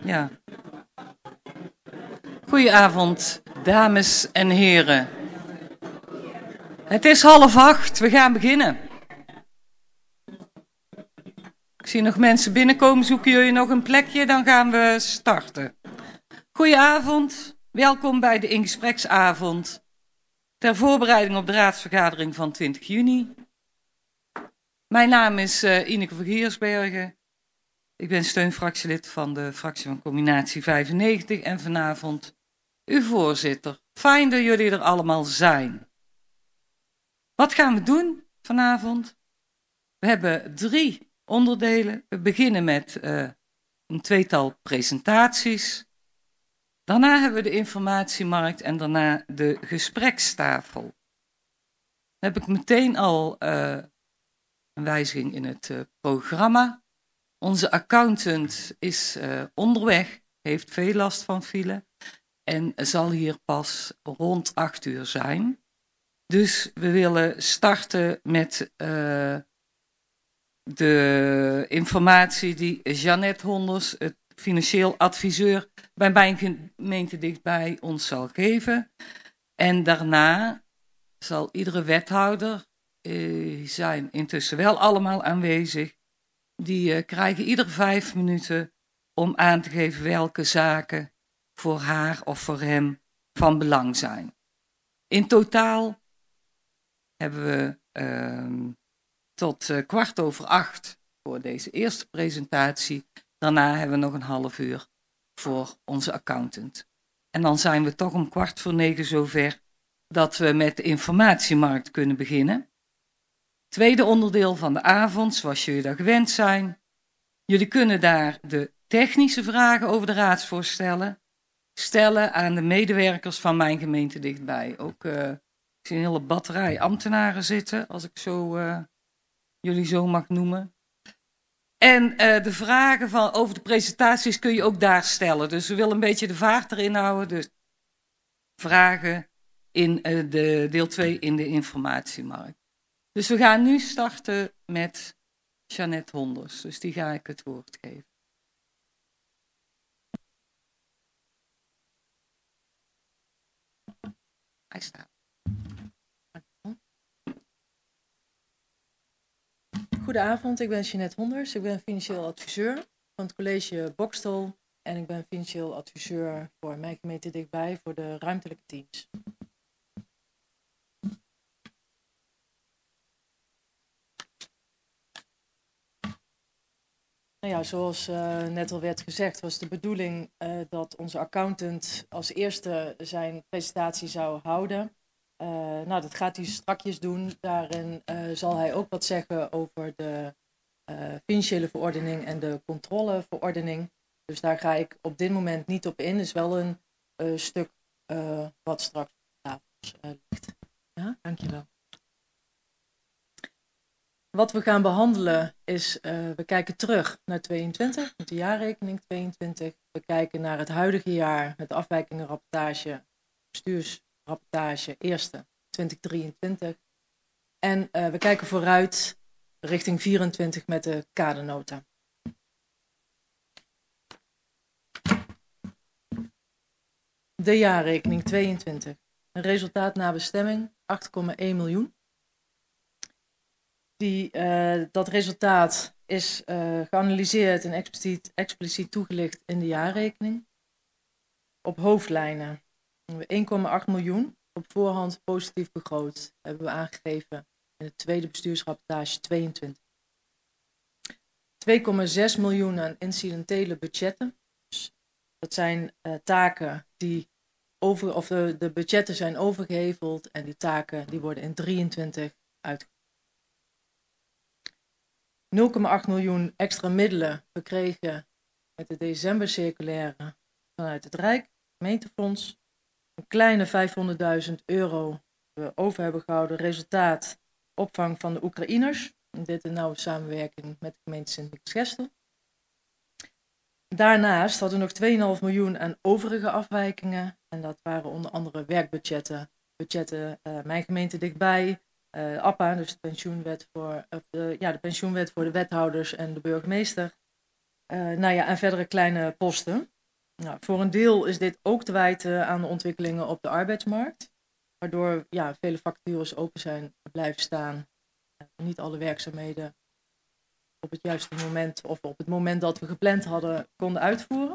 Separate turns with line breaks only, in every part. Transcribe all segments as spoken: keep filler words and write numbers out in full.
Ja. Goedenavond, dames en heren. Het is half acht, we gaan beginnen. Ik zie nog mensen binnenkomen, zoeken jullie nog een plekje, dan gaan we starten. Goedenavond, welkom bij de ingespreksavond ter voorbereiding op de raadsvergadering van twintig juni. Mijn naam is uh, Ineke van Giersbergen. Ik ben steunfractielid van de fractie van Combinatie vijfennegentig en vanavond uw voorzitter. Fijn dat jullie er allemaal zijn. Wat gaan we doen vanavond? We hebben drie onderdelen. We beginnen met uh, een tweetal presentaties. Daarna hebben we de informatiemarkt en daarna de gesprekstafel. Dan heb ik meteen al uh, een wijziging in het uh, programma. Onze accountant is uh, onderweg, heeft veel last van file en zal hier pas rond acht uur zijn. Dus we willen starten met uh, de informatie die Jeannette Honders, het financieel adviseur bij mijn gemeente dichtbij, ons zal geven. En daarna zal iedere wethouder, uh, zijn intussen wel allemaal aanwezig, die uh, krijgen ieder vijf minuten om aan te geven welke zaken voor haar of voor hem van belang zijn. In totaal hebben we uh, tot uh, kwart over acht voor deze eerste presentatie. Daarna hebben we nog een half uur voor onze accountant. En dan zijn we toch om kwart voor negen zover dat we met de informatiemarkt kunnen beginnen. Tweede onderdeel van de avond, zoals jullie dat gewend zijn. Jullie kunnen daar de technische vragen over de raadsvoorstellen stellen aan de medewerkers van mijn gemeente dichtbij. Ook, uh, ik zie een hele batterij ambtenaren zitten, als ik zo, uh, jullie zo mag noemen. En uh, de vragen van, over de presentaties kun je ook daar stellen. Dus we willen een beetje de vaart erin houden. Dus vragen in uh, de deel twee in de informatiemarkt. Dus we gaan nu starten met Jeannette Honders. Dus die ga ik het woord geven. Hij staat.
Goedenavond, ik ben Jeannette Honders. Ik ben financieel adviseur van het college Bokstel. En ik ben financieel adviseur voor mijn gemeente dichtbij voor de ruimtelijke teams. Nou ja, zoals uh, net al werd gezegd, was de bedoeling uh, dat onze accountant als eerste zijn presentatie zou houden. Uh, nou, dat gaat hij strakjes doen. Daarin uh, zal hij ook wat zeggen over de uh, financiële verordening en de controleverordening. Dus daar ga ik op dit moment niet op in. Het is wel een uh, stuk uh, wat straks op tafel uh, ligt. Ja, dankjewel. Wat we gaan behandelen is, uh, we kijken terug naar tweeëntwintig, met de jaarrekening tweeëntwintig. We kijken naar het huidige jaar met de afwijkingenrapportage, bestuursrapportage eerste twintig drieëntwintig. En uh, we kijken vooruit richting vierentwintig met de kadernota. De jaarrekening tweeëntwintig. Een resultaat na bestemming acht komma één miljoen. Die, uh, dat resultaat is uh, geanalyseerd en expliciet, expliciet toegelicht in de jaarrekening. Op hoofdlijnen één komma acht miljoen op voorhand positief begroot hebben we aangegeven in de tweede bestuursrapportage tweeëntwintig. twee komma zes miljoen aan incidentele budgetten. Dus dat zijn uh, taken die over, of de, de budgetten zijn overgeheveld en die taken die worden in drieëntwintig uitgevoerd. nul komma acht miljoen extra middelen verkregen met de decembercirculaire vanuit het Rijk, gemeentefonds. Een kleine vijfhonderdduizend euro we over hebben gehouden. Resultaat opvang van de Oekraïners. En dit in nauwe samenwerking met de gemeente Sint-Niks-Gestel. Daarnaast hadden we nog twee komma vijf miljoen aan overige afwijkingen. En dat waren onder andere werkbudgetten. Budgetten uh, mijn gemeente dichtbij. Uh, A P A, dus de pensioenwet, voor, of de, ja, de pensioenwet voor de wethouders en de burgemeester. Uh, nou ja, en verdere kleine posten. Nou, voor een deel is dit ook te wijten aan de ontwikkelingen op de arbeidsmarkt, waardoor ja, vele vacatures open zijn blijven staan. Niet alle werkzaamheden op het juiste moment of op het moment dat we gepland hadden konden uitvoeren.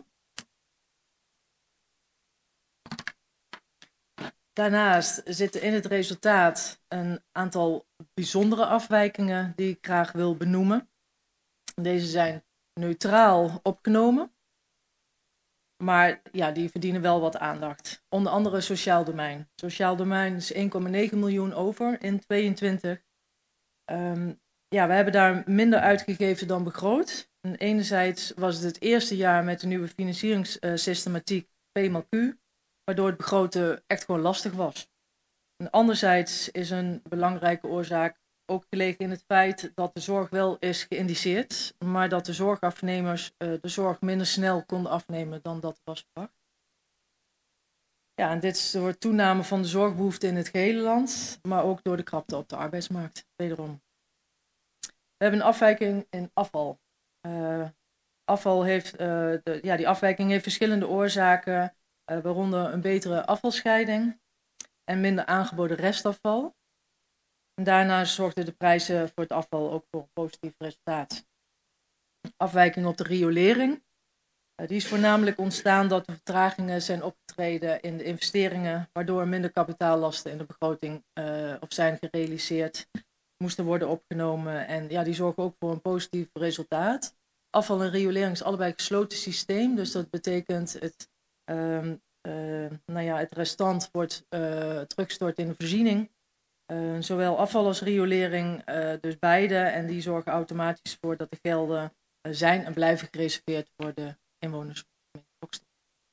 Daarnaast zitten in het resultaat een aantal bijzondere afwijkingen die ik graag wil benoemen. Deze zijn neutraal opgenomen, maar ja, die verdienen wel wat aandacht. Onder andere sociaal domein. Sociaal domein is één komma negen miljoen over in tweeëntwintig. Um, ja, we hebben daar minder uitgegeven dan begroot. En enerzijds was het het eerste jaar met de nieuwe financieringssystematiek P maal Q, waardoor het begroten echt gewoon lastig was. En anderzijds is een belangrijke oorzaak ook gelegen in het feit dat de zorg wel is geïndiceerd, maar dat de zorgafnemers uh, de zorg minder snel konden afnemen dan dat was verwacht. Ja, en dit is door toename van de zorgbehoefte in het gehele land, maar ook door de krapte op de arbeidsmarkt, wederom. We hebben een afwijking in afval. Uh, afval heeft, uh, de, ja, die afwijking heeft verschillende oorzaken, uh, waaronder een betere afvalscheiding en minder aangeboden restafval. En daarnaast zorgden de prijzen voor het afval ook voor een positief resultaat. Afwijking op de riolering. Uh, die is voornamelijk ontstaan dat er vertragingen zijn opgetreden in de investeringen, waardoor minder kapitaallasten in de begroting uh, of zijn gerealiseerd moesten worden opgenomen. En ja, die zorgen ook voor een positief resultaat. Afval en riolering is allebei een gesloten systeem, dus dat betekent het, uh, uh, nou ja, het restant wordt uh, teruggestort in de voorziening. Uh, zowel afval als riolering, uh, dus beide, en die zorgen automatisch voor dat de gelden uh, zijn en blijven gereserveerd voor de inwoners van de gemeente Broekstad.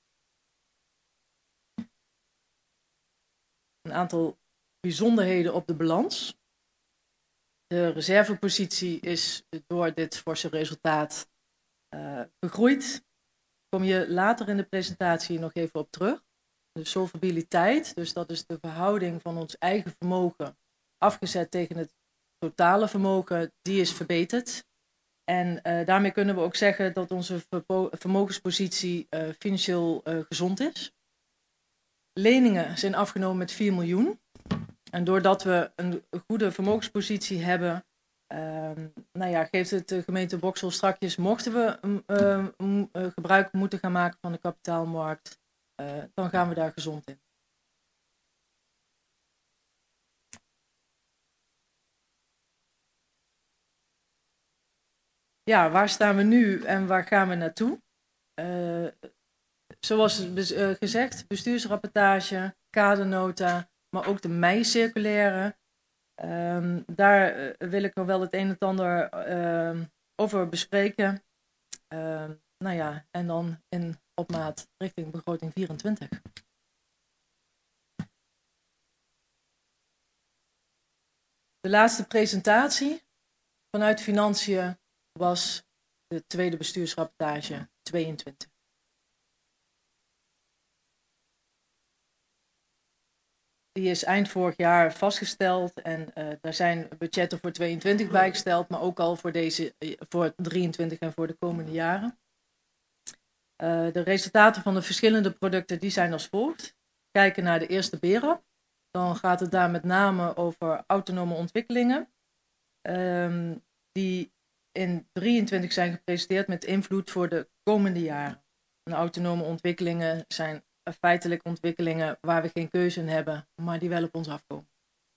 Een aantal bijzonderheden op de balans. De reservepositie is door dit forse resultaat uh, gegroeid. Daar kom je later in de presentatie nog even op terug. De solvabiliteit, dus dat is de verhouding van ons eigen vermogen afgezet tegen het totale vermogen, die is verbeterd. En uh, daarmee kunnen we ook zeggen dat onze vermogenspositie uh, financieel uh, gezond is. Leningen zijn afgenomen met vier miljoen. En doordat we een goede vermogenspositie hebben, uh, nou ja, geeft het de gemeente Boxel strakjes, mochten we uh, uh, gebruik moeten gaan maken van de kapitaalmarkt, uh, dan gaan we daar gezond in. Ja, waar staan we nu en waar gaan we naartoe? Uh, zoals uh, gezegd, bestuursrapportage, kadernota, maar ook de mei-circulaire. Uh, daar uh, wil ik nog wel het een en ander uh, over bespreken. Uh, nou ja, en dan in opmaat richting begroting vierentwintig. De laatste presentatie vanuit Financiën was de tweede bestuursrapportage tweeëntwintig. Die is eind vorig jaar vastgesteld en uh, daar zijn budgetten voor tweeëntwintig bijgesteld, maar ook al voor, deze, voor drieëntwintig en voor de komende jaren. Uh, de resultaten van de verschillende producten die zijn als volgt. Kijken naar de eerste B E R A P. Dan gaat het daar met name over autonome ontwikkelingen. Um, die in drieëntwintig zijn gepresenteerd met invloed voor de komende jaren. En autonome ontwikkelingen zijn feitelijk ontwikkelingen waar we geen keuze in hebben, maar die wel op ons afkomen.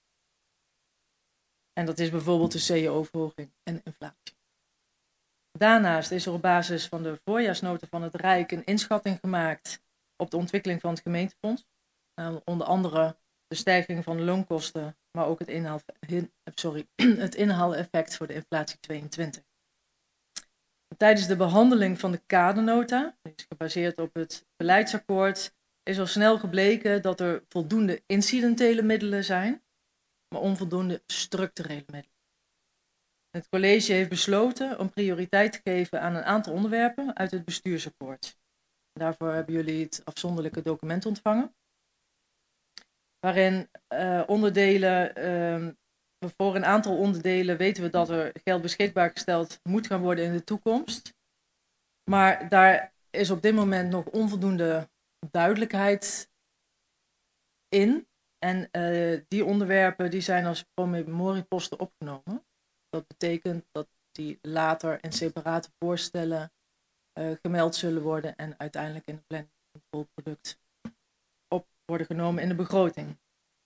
En dat is bijvoorbeeld de C O-verhoging en inflatie. Daarnaast is er op basis van de voorjaarsnota van het Rijk een inschatting gemaakt op de ontwikkeling van het gemeentefonds. Uh, onder andere de stijging van de loonkosten, maar ook het, inhaal, sorry, het inhaaleffect voor de inflatie tweeëntwintig. Tijdens de behandeling van de kadernota, die is gebaseerd op het beleidsakkoord, is al snel gebleken dat er voldoende incidentele middelen zijn, maar onvoldoende structurele middelen. Het college heeft besloten om prioriteit te geven aan een aantal onderwerpen uit het bestuursakkoord. Daarvoor hebben jullie het afzonderlijke document ontvangen, waarin uh, onderdelen, uh, voor een aantal onderdelen weten we dat er geld beschikbaar gesteld moet gaan worden in de toekomst. Maar daar is op dit moment nog onvoldoende duidelijkheid in. En uh, die onderwerpen die zijn als promemorieposten opgenomen. Dat betekent dat die later in separate voorstellen uh, gemeld zullen worden en uiteindelijk in het planning van het controleproduct op worden genomen in de begroting.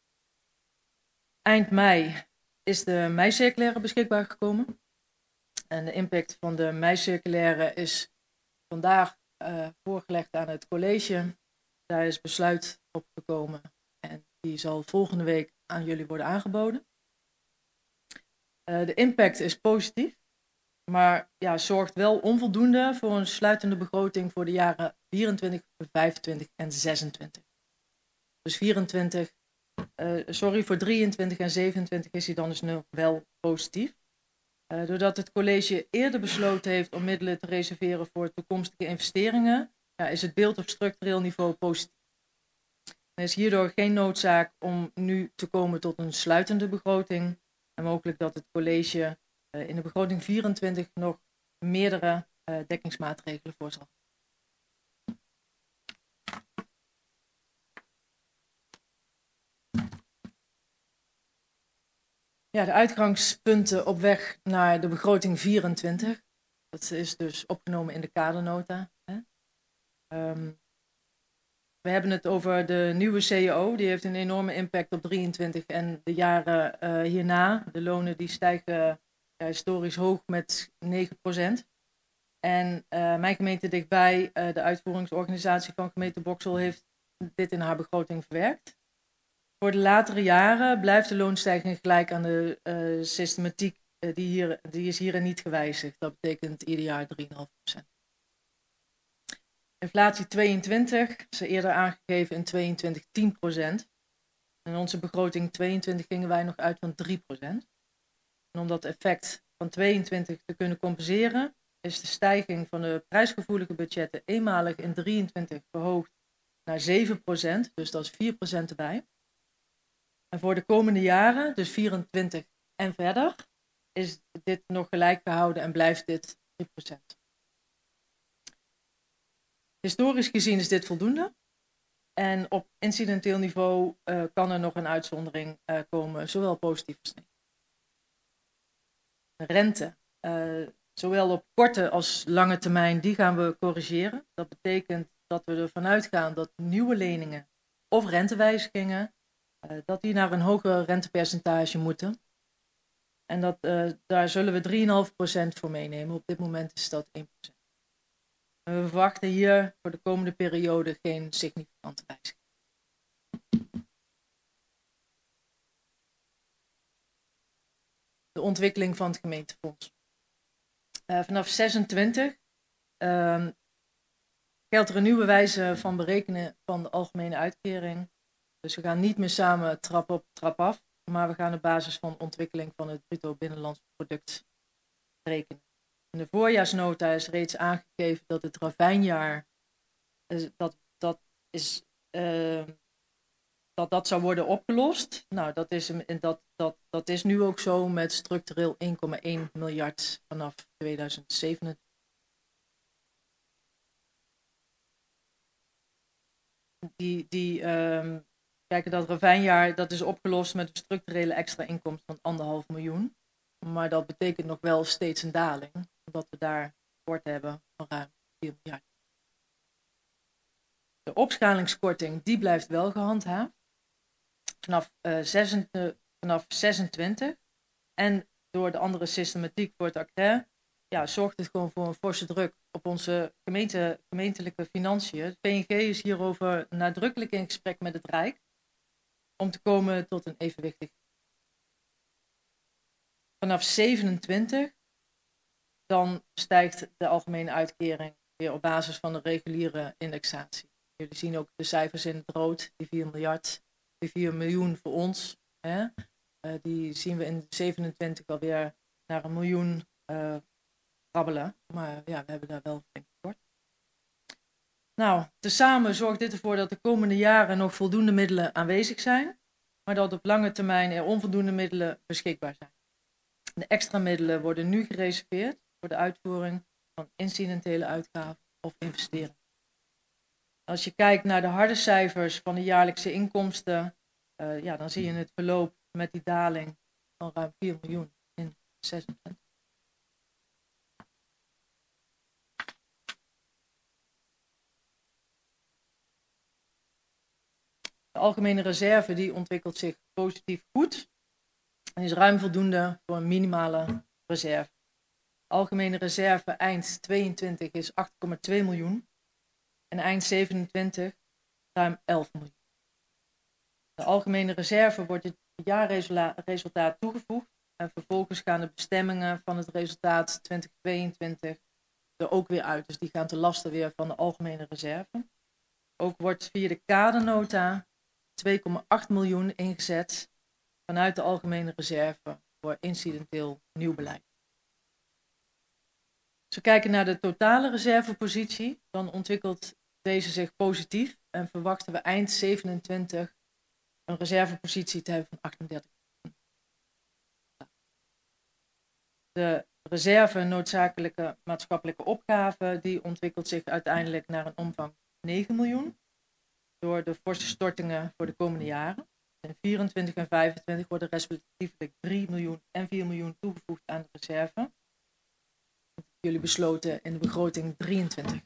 Eind mei is de mei-circulaire beschikbaar gekomen. En de impact van de mei-circulaire is vandaag uh, voorgelegd aan het college. Daar is besluit op gekomen en die zal volgende week aan jullie worden aangeboden. Uh, de impact is positief, maar ja, zorgt wel onvoldoende voor een sluitende begroting voor de jaren vierentwintig, vijfentwintig en zesentwintig. Dus vierentwintig, uh, sorry, voor drieëntwintig en zevenentwintig is hij dan dus nu wel positief. Uh, doordat het college eerder besloten heeft om middelen te reserveren voor toekomstige investeringen, ja, is het beeld op structureel niveau positief. Er is hierdoor geen noodzaak om nu te komen tot een sluitende begroting. En mogelijk dat het college uh, in de begroting vierentwintig nog meerdere uh, dekkingsmaatregelen voorzal. Ja, de uitgangspunten op weg naar de begroting vierentwintig. Dat is dus opgenomen in de kadernota. Hè. Um, we hebben het over de nieuwe C A O. Die heeft een enorme impact op drieëntwintig en de jaren uh, hierna. De lonen die stijgen ja, historisch hoog met negen procent. En uh, mijn gemeente dichtbij, uh, de uitvoeringsorganisatie van gemeente Boxel, heeft dit in haar begroting verwerkt. Voor de latere jaren blijft de loonstijging gelijk aan de uh, systematiek. Uh, die, hier, die is hierin niet gewijzigd. Dat betekent ieder jaar drie komma vijf procent. Inflatie tweeëntwintig, ze eerder aangegeven in tweeëntwintig tien procent. In onze begroting tweeëntwintig gingen wij nog uit van drie procent. En om dat effect van tweeëntwintig te kunnen compenseren, is de stijging van de prijsgevoelige budgetten eenmalig in drieëntwintig verhoogd naar zeven procent. Dus dat is vier procent erbij. En voor de komende jaren, dus vierentwintig en verder, is dit nog gelijk gehouden en blijft dit drie procent. Historisch gezien is dit voldoende. En op incidenteel niveau uh, kan er nog een uitzondering uh, komen, zowel positief als negatief. De rente, uh, zowel op korte als lange termijn, die gaan we corrigeren. Dat betekent dat we ervan uitgaan dat nieuwe leningen of rentewijzigingen, uh, dat die naar een hoger rentepercentage moeten. En dat, uh, daar zullen we drie komma vijf procent voor meenemen. Op dit moment is dat één procent. En we verwachten hier voor de komende periode geen significante wijziging. De ontwikkeling van het gemeentefonds. Uh, vanaf zesentwintig uh, geldt er een nieuwe wijze van berekenen van de algemene uitkering. Dus we gaan niet meer samen trap op, trap af, maar we gaan op basis van ontwikkeling van het bruto binnenlands product rekenen. In de voorjaarsnota is reeds aangegeven dat het ravijnjaar uh, dat, dat, is, uh, dat dat zou worden opgelost. Nou, dat is, dat, dat, dat is nu ook zo met structureel één komma één miljard vanaf tweeduizend zevenentwintig. Die, die um, kijken dat ravijnjaar, dat is opgelost met een structurele extra inkomst van anderhalf miljoen. Maar dat betekent nog wel steeds een daling, omdat we daar tekort hebben van ruim vier miljard. De opschalingskorting, die blijft wel gehandhaafd. Vanaf, uh, zesentwintig, vanaf zesentwintig. En door de andere systematiek voor het accret, ja, zorgt het gewoon voor een forse druk op onze gemeente, gemeentelijke financiën. Het P N G is hierover nadrukkelijk in gesprek met het Rijk om te komen tot een evenwichtig. Vanaf zevenentwintig, dan stijgt de algemene uitkering weer op basis van de reguliere indexatie. Jullie zien ook de cijfers in het rood, die vier miljard, die vier miljoen voor ons. Hè? Uh, die zien we in zevenentwintig alweer naar een miljoen uh, krabbelen. Maar ja, we hebben daar wel flink tekort. Nou, tezamen zorgt dit ervoor dat de komende jaren nog voldoende middelen aanwezig zijn, maar dat op lange termijn er onvoldoende middelen beschikbaar zijn. De extra middelen worden nu gereserveerd voor de uitvoering van incidentele uitgaven of investeringen. Als je kijkt naar de harde cijfers van de jaarlijkse inkomsten, uh, ja, dan zie je het verloop met die daling van ruim vier miljoen in zesentwintig. De algemene reserve die ontwikkelt zich positief goed en is ruim voldoende voor een minimale reserve. De algemene reserve eind tweeëntwintig is acht komma twee miljoen en eind zevenentwintig ruim elf miljoen. De algemene reserve wordt het jaarresultaat toegevoegd en vervolgens gaan de bestemmingen van het resultaat twintig tweeëntwintig er ook weer uit. Dus die gaan ten laste weer van de algemene reserve. Ook wordt via de kadernota twee komma acht miljoen ingezet vanuit de algemene reserve voor incidenteel nieuw beleid. Als we kijken naar de totale reservepositie, dan ontwikkelt deze zich positief en verwachten we eind zevenentwintig een reservepositie te hebben van achtendertig. De reserve noodzakelijke maatschappelijke opgave die ontwikkelt zich uiteindelijk naar een omvang van negen miljoen door de forse stortingen voor de komende jaren. In vierentwintig en vijfentwintig worden respectievelijk drie miljoen en vier miljoen toegevoegd aan de reserve. Dat hebben jullie besloten in de begroting drieëntwintig.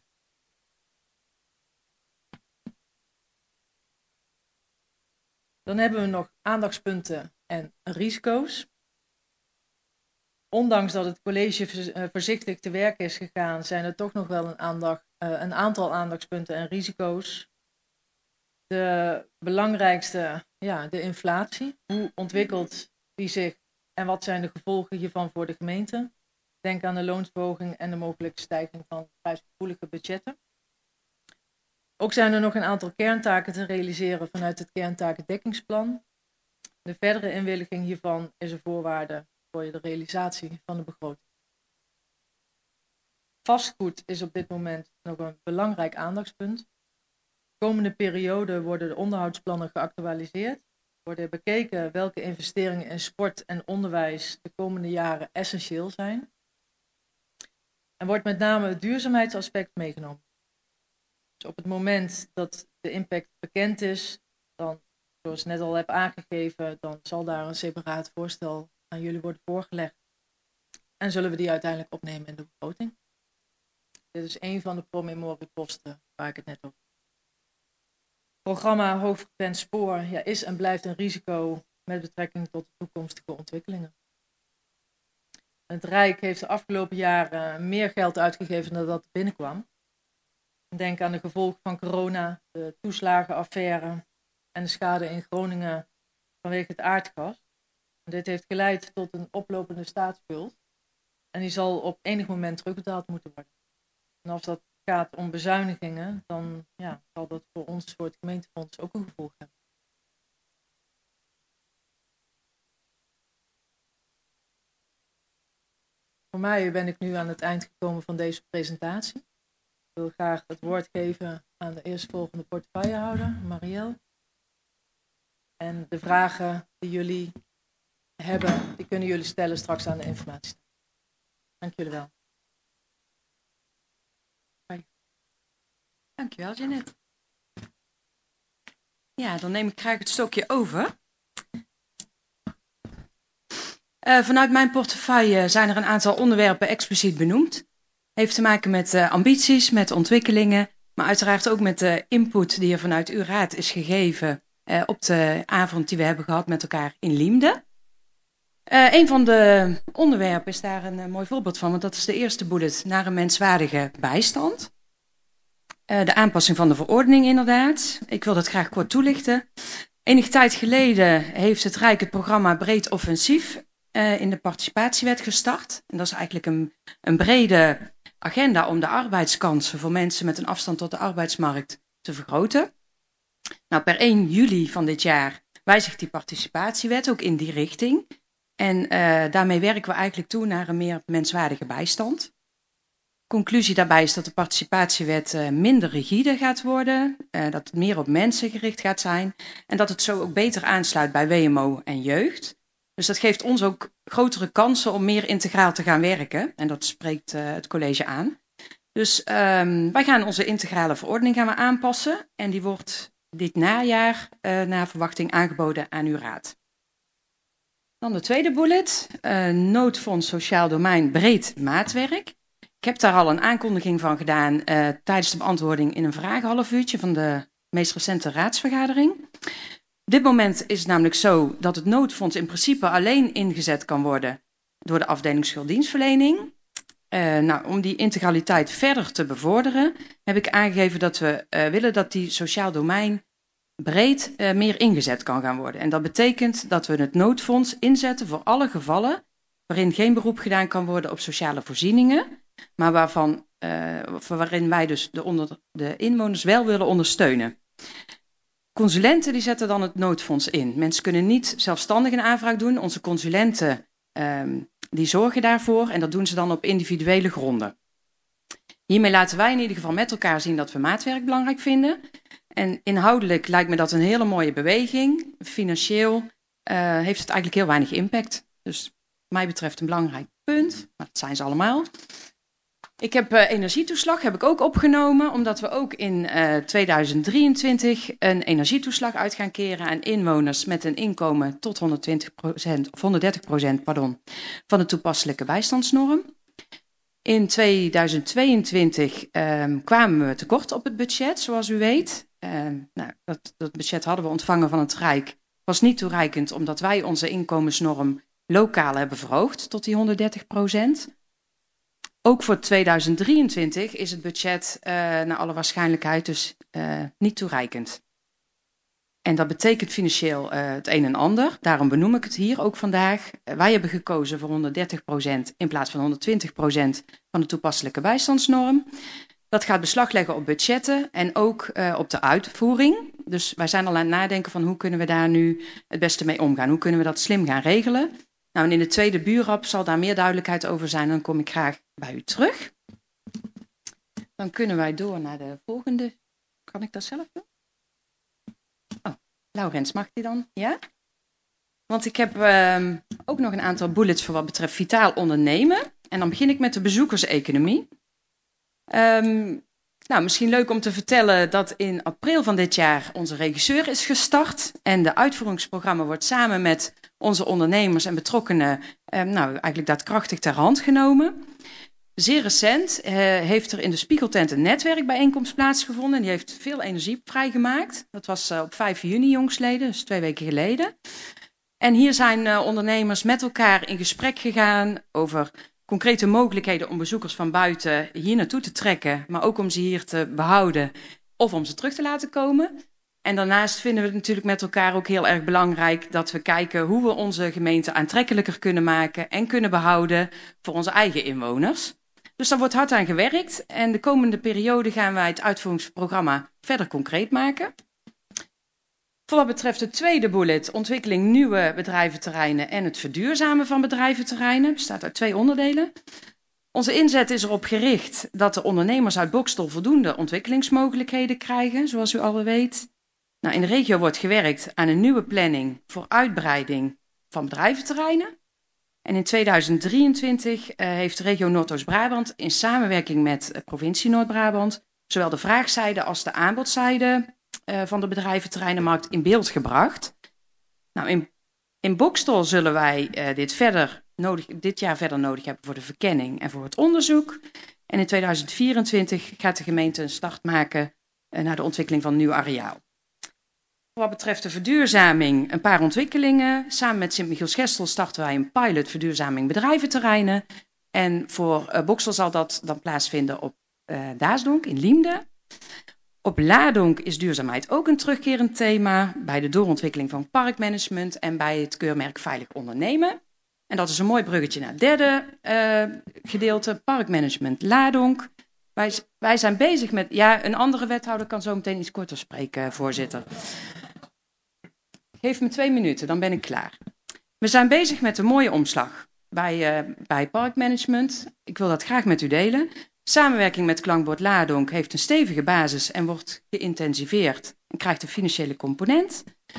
Dan hebben we nog aandachtspunten en risico's. Ondanks dat het college voorzichtig te werk is gegaan, zijn er toch nog wel een, aandacht, uh, een aantal aandachtspunten en risico's. De belangrijkste, ja, de inflatie. Hoe ontwikkelt die zich en wat zijn de gevolgen hiervan voor de gemeente? Denk aan de loonsverhoging en de mogelijke stijging van prijsgevoelige budgetten. Ook zijn er nog een aantal kerntaken te realiseren vanuit het kerntakendekingsplan. De verdere inwilliging hiervan is een voorwaarde voor de realisatie van de begroting. Vastgoed is op dit moment nog een belangrijk aandachtspunt. De komende periode worden de onderhoudsplannen geactualiseerd. Worden bekeken welke investeringen in sport en onderwijs de komende jaren essentieel zijn. En wordt met name het duurzaamheidsaspect meegenomen. Dus op het moment dat de impact bekend is, dan, zoals ik net al heb aangegeven, dan zal daar een separaat voorstel aan jullie worden voorgelegd. En zullen we die uiteindelijk opnemen in de begroting. Dit is een van de promemorieposten waar ik het net over had. Het programma Hoogfrequent Spoor ja, is en blijft een risico met betrekking tot de toekomstige ontwikkelingen. Het Rijk heeft de afgelopen jaren meer geld uitgegeven dan dat er binnenkwam. Denk aan de gevolgen van corona, de toeslagenaffaire en de schade in Groningen vanwege het aardgas. Dit heeft geleid tot een oplopende staatsschuld en die zal op enig moment terugbetaald moeten worden. En als dat gaat om bezuinigingen, dan ja, zal dat voor ons, voor het gemeentefonds, ook een gevolg hebben. Voor mij ben ik nu aan het eind gekomen van deze presentatie. Ik wil graag het woord geven aan de eerstvolgende portefeuillehouder, Marielle. En de vragen die jullie hebben, die kunnen jullie stellen straks aan de informatie. Dank jullie wel.
Dankjewel, Jeannette. Ja, dan neem ik graag het stokje over. Uh, vanuit mijn portefeuille zijn er een aantal onderwerpen expliciet benoemd. Heeft te maken met uh, ambities, met ontwikkelingen, maar uiteraard ook met de input die er vanuit uw raad is gegeven uh, op de avond die we hebben gehad met elkaar in Liemde. Uh, een van de onderwerpen is daar een uh, mooi voorbeeld van, want dat is de eerste bullet naar een menswaardige bijstand. Uh, de aanpassing van de verordening inderdaad. Ik wil dat graag kort toelichten. Enige tijd geleden heeft het Rijk het programma Breed Offensief uh, in de participatiewet gestart. En dat is eigenlijk een, een brede agenda om de arbeidskansen voor mensen met een afstand tot de arbeidsmarkt te vergroten. Nou, per één juli van dit jaar wijzigt die participatiewet ook in die richting. En uh, daarmee werken we eigenlijk toe naar een meer menswaardige bijstand. Conclusie daarbij is dat de participatiewet uh, minder rigide gaat worden, uh, dat het meer op mensen gericht gaat zijn en dat het zo ook beter aansluit bij W M O en jeugd. Dus dat geeft ons ook grotere kansen om meer integraal te gaan werken en dat spreekt uh, het college aan. Dus um, wij gaan onze integrale verordening gaan we aanpassen. En die wordt dit najaar uh, naar verwachting aangeboden aan uw raad. Dan de tweede bullet. Uh, noodfonds sociaal domein breed maatwerk. Ik heb daar al een aankondiging van gedaan uh, tijdens de beantwoording in een vragenhalfuurtje van de meest recente raadsvergadering. Op dit moment is het namelijk zo dat het noodfonds in principe alleen ingezet kan worden door de afdeling schulddienstverlening. Uh, nou, om die integraliteit verder te bevorderen heb ik aangegeven dat we uh, willen dat die sociaal domein breed uh, meer ingezet kan gaan worden. En dat betekent dat we het noodfonds inzetten voor alle gevallen waarin geen beroep gedaan kan worden op sociale voorzieningen, maar waarvan, uh, waarin wij dus de, onder, de inwoners wel willen ondersteunen. Consulenten die zetten dan het noodfonds in. Mensen kunnen niet zelfstandig een aanvraag doen. Onze consulenten um, die zorgen daarvoor en dat doen ze dan op individuele gronden. Hiermee laten wij in ieder geval met elkaar zien dat we maatwerk belangrijk vinden. En inhoudelijk lijkt me dat een hele mooie beweging. Financieel uh, heeft het eigenlijk heel weinig impact. Dus wat mij betreft een belangrijk punt. Maar dat zijn ze allemaal. Ik heb uh, energietoeslag heb ik ook opgenomen, omdat we ook in uh, tweeduizend drieëntwintig een energietoeslag uit gaan keren aan inwoners met een inkomen tot honderdtwintig procent of honderddertig procent pardon, van de toepasselijke bijstandsnorm. In tweeduizend tweeëntwintig um, kwamen we tekort op het budget, zoals u weet. Um, nou, dat, dat budget hadden we ontvangen van het Rijk. Was niet toereikend, omdat wij onze inkomensnorm lokaal hebben verhoogd tot die honderddertig procent. Ook voor tweeduizend drieëntwintig is het budget uh, naar alle waarschijnlijkheid dus uh, niet toereikend. En dat betekent financieel uh, het een en ander. Daarom benoem ik het hier ook vandaag. Uh, wij hebben gekozen voor honderddertig procent in plaats van honderdtwintig procent van de toepasselijke bijstandsnorm. Dat gaat beslag leggen op budgetten en ook uh, op de uitvoering. Dus wij zijn al aan het nadenken van hoe kunnen we daar nu het beste mee omgaan. Hoe kunnen we dat slim gaan regelen. Nou, en in de tweede buurrap zal daar meer duidelijkheid over zijn. Dan kom ik graag bij u terug. Dan kunnen wij door naar de volgende. Kan ik dat zelf doen? Oh, Laurens, mag die dan? Ja? Want ik heb uh, ook nog een aantal bullets voor wat betreft vitaal ondernemen. En dan begin ik met de bezoekerseconomie. Um, nou, misschien leuk om te vertellen dat in april van dit jaar onze regisseur is gestart. En de uitvoeringsprogramma wordt samen met onze ondernemers en betrokkenen um, nou, eigenlijk daadkrachtig ter hand genomen. Zeer recent uh, heeft er in de Spiegeltent een netwerkbijeenkomst plaatsgevonden. Die heeft veel energie vrijgemaakt. Dat was uh, op vijf juni jongstleden, dus twee weken geleden. En hier zijn uh, ondernemers met elkaar in gesprek gegaan over concrete mogelijkheden om bezoekers van buiten hier naartoe te trekken, maar ook om ze hier te behouden of om ze terug te laten komen. En daarnaast vinden we het natuurlijk met elkaar ook heel erg belangrijk dat we kijken hoe we onze gemeente aantrekkelijker kunnen maken en kunnen behouden voor onze eigen inwoners. Dus daar wordt hard aan gewerkt en de komende periode gaan wij het uitvoeringsprogramma verder concreet maken. Voor wat betreft de tweede bullet, ontwikkeling nieuwe bedrijventerreinen en het verduurzamen van bedrijventerreinen, bestaat uit twee onderdelen. Onze inzet is erop gericht dat de ondernemers uit Boxtel voldoende ontwikkelingsmogelijkheden krijgen, zoals u al weet. Nou, in de regio wordt gewerkt aan een nieuwe planning voor uitbreiding van bedrijventerreinen. En in tweeduizend drieëntwintig uh, heeft de regio Noordoost-Brabant in samenwerking met de provincie Noord-Brabant zowel de vraagzijde als de aanbodzijde uh, van de bedrijventerreinenmarkt in beeld gebracht. Nou, in, in Boxtel zullen wij uh, dit, verder nodig, dit jaar verder nodig hebben voor de verkenning en voor het onderzoek. En in tweeduizend vierentwintig gaat de gemeente een start maken uh, naar de ontwikkeling van een nieuw areaal. Wat betreft de verduurzaming, een paar ontwikkelingen. Samen met Sint-Michiels-Gestel starten wij een pilot verduurzaming bedrijventerreinen. En voor uh, Boxtel zal dat dan plaatsvinden op uh, Daasdonk in Liemde. Op Ladonk is duurzaamheid ook een terugkerend thema bij de doorontwikkeling van parkmanagement en bij het keurmerk Veilig Ondernemen. En dat is een mooi bruggetje naar het derde uh, gedeelte, parkmanagement Ladonk. Wij, wij zijn bezig met, ja, een andere wethouder kan zo meteen iets korter spreken, voorzitter. Geef me twee minuten, dan ben ik klaar. We zijn bezig met een mooie omslag bij, uh, bij parkmanagement. Ik wil dat graag met u delen. Samenwerking met Klankbord Ladonk heeft een stevige basis en wordt geïntensiveerd en krijgt een financiële component.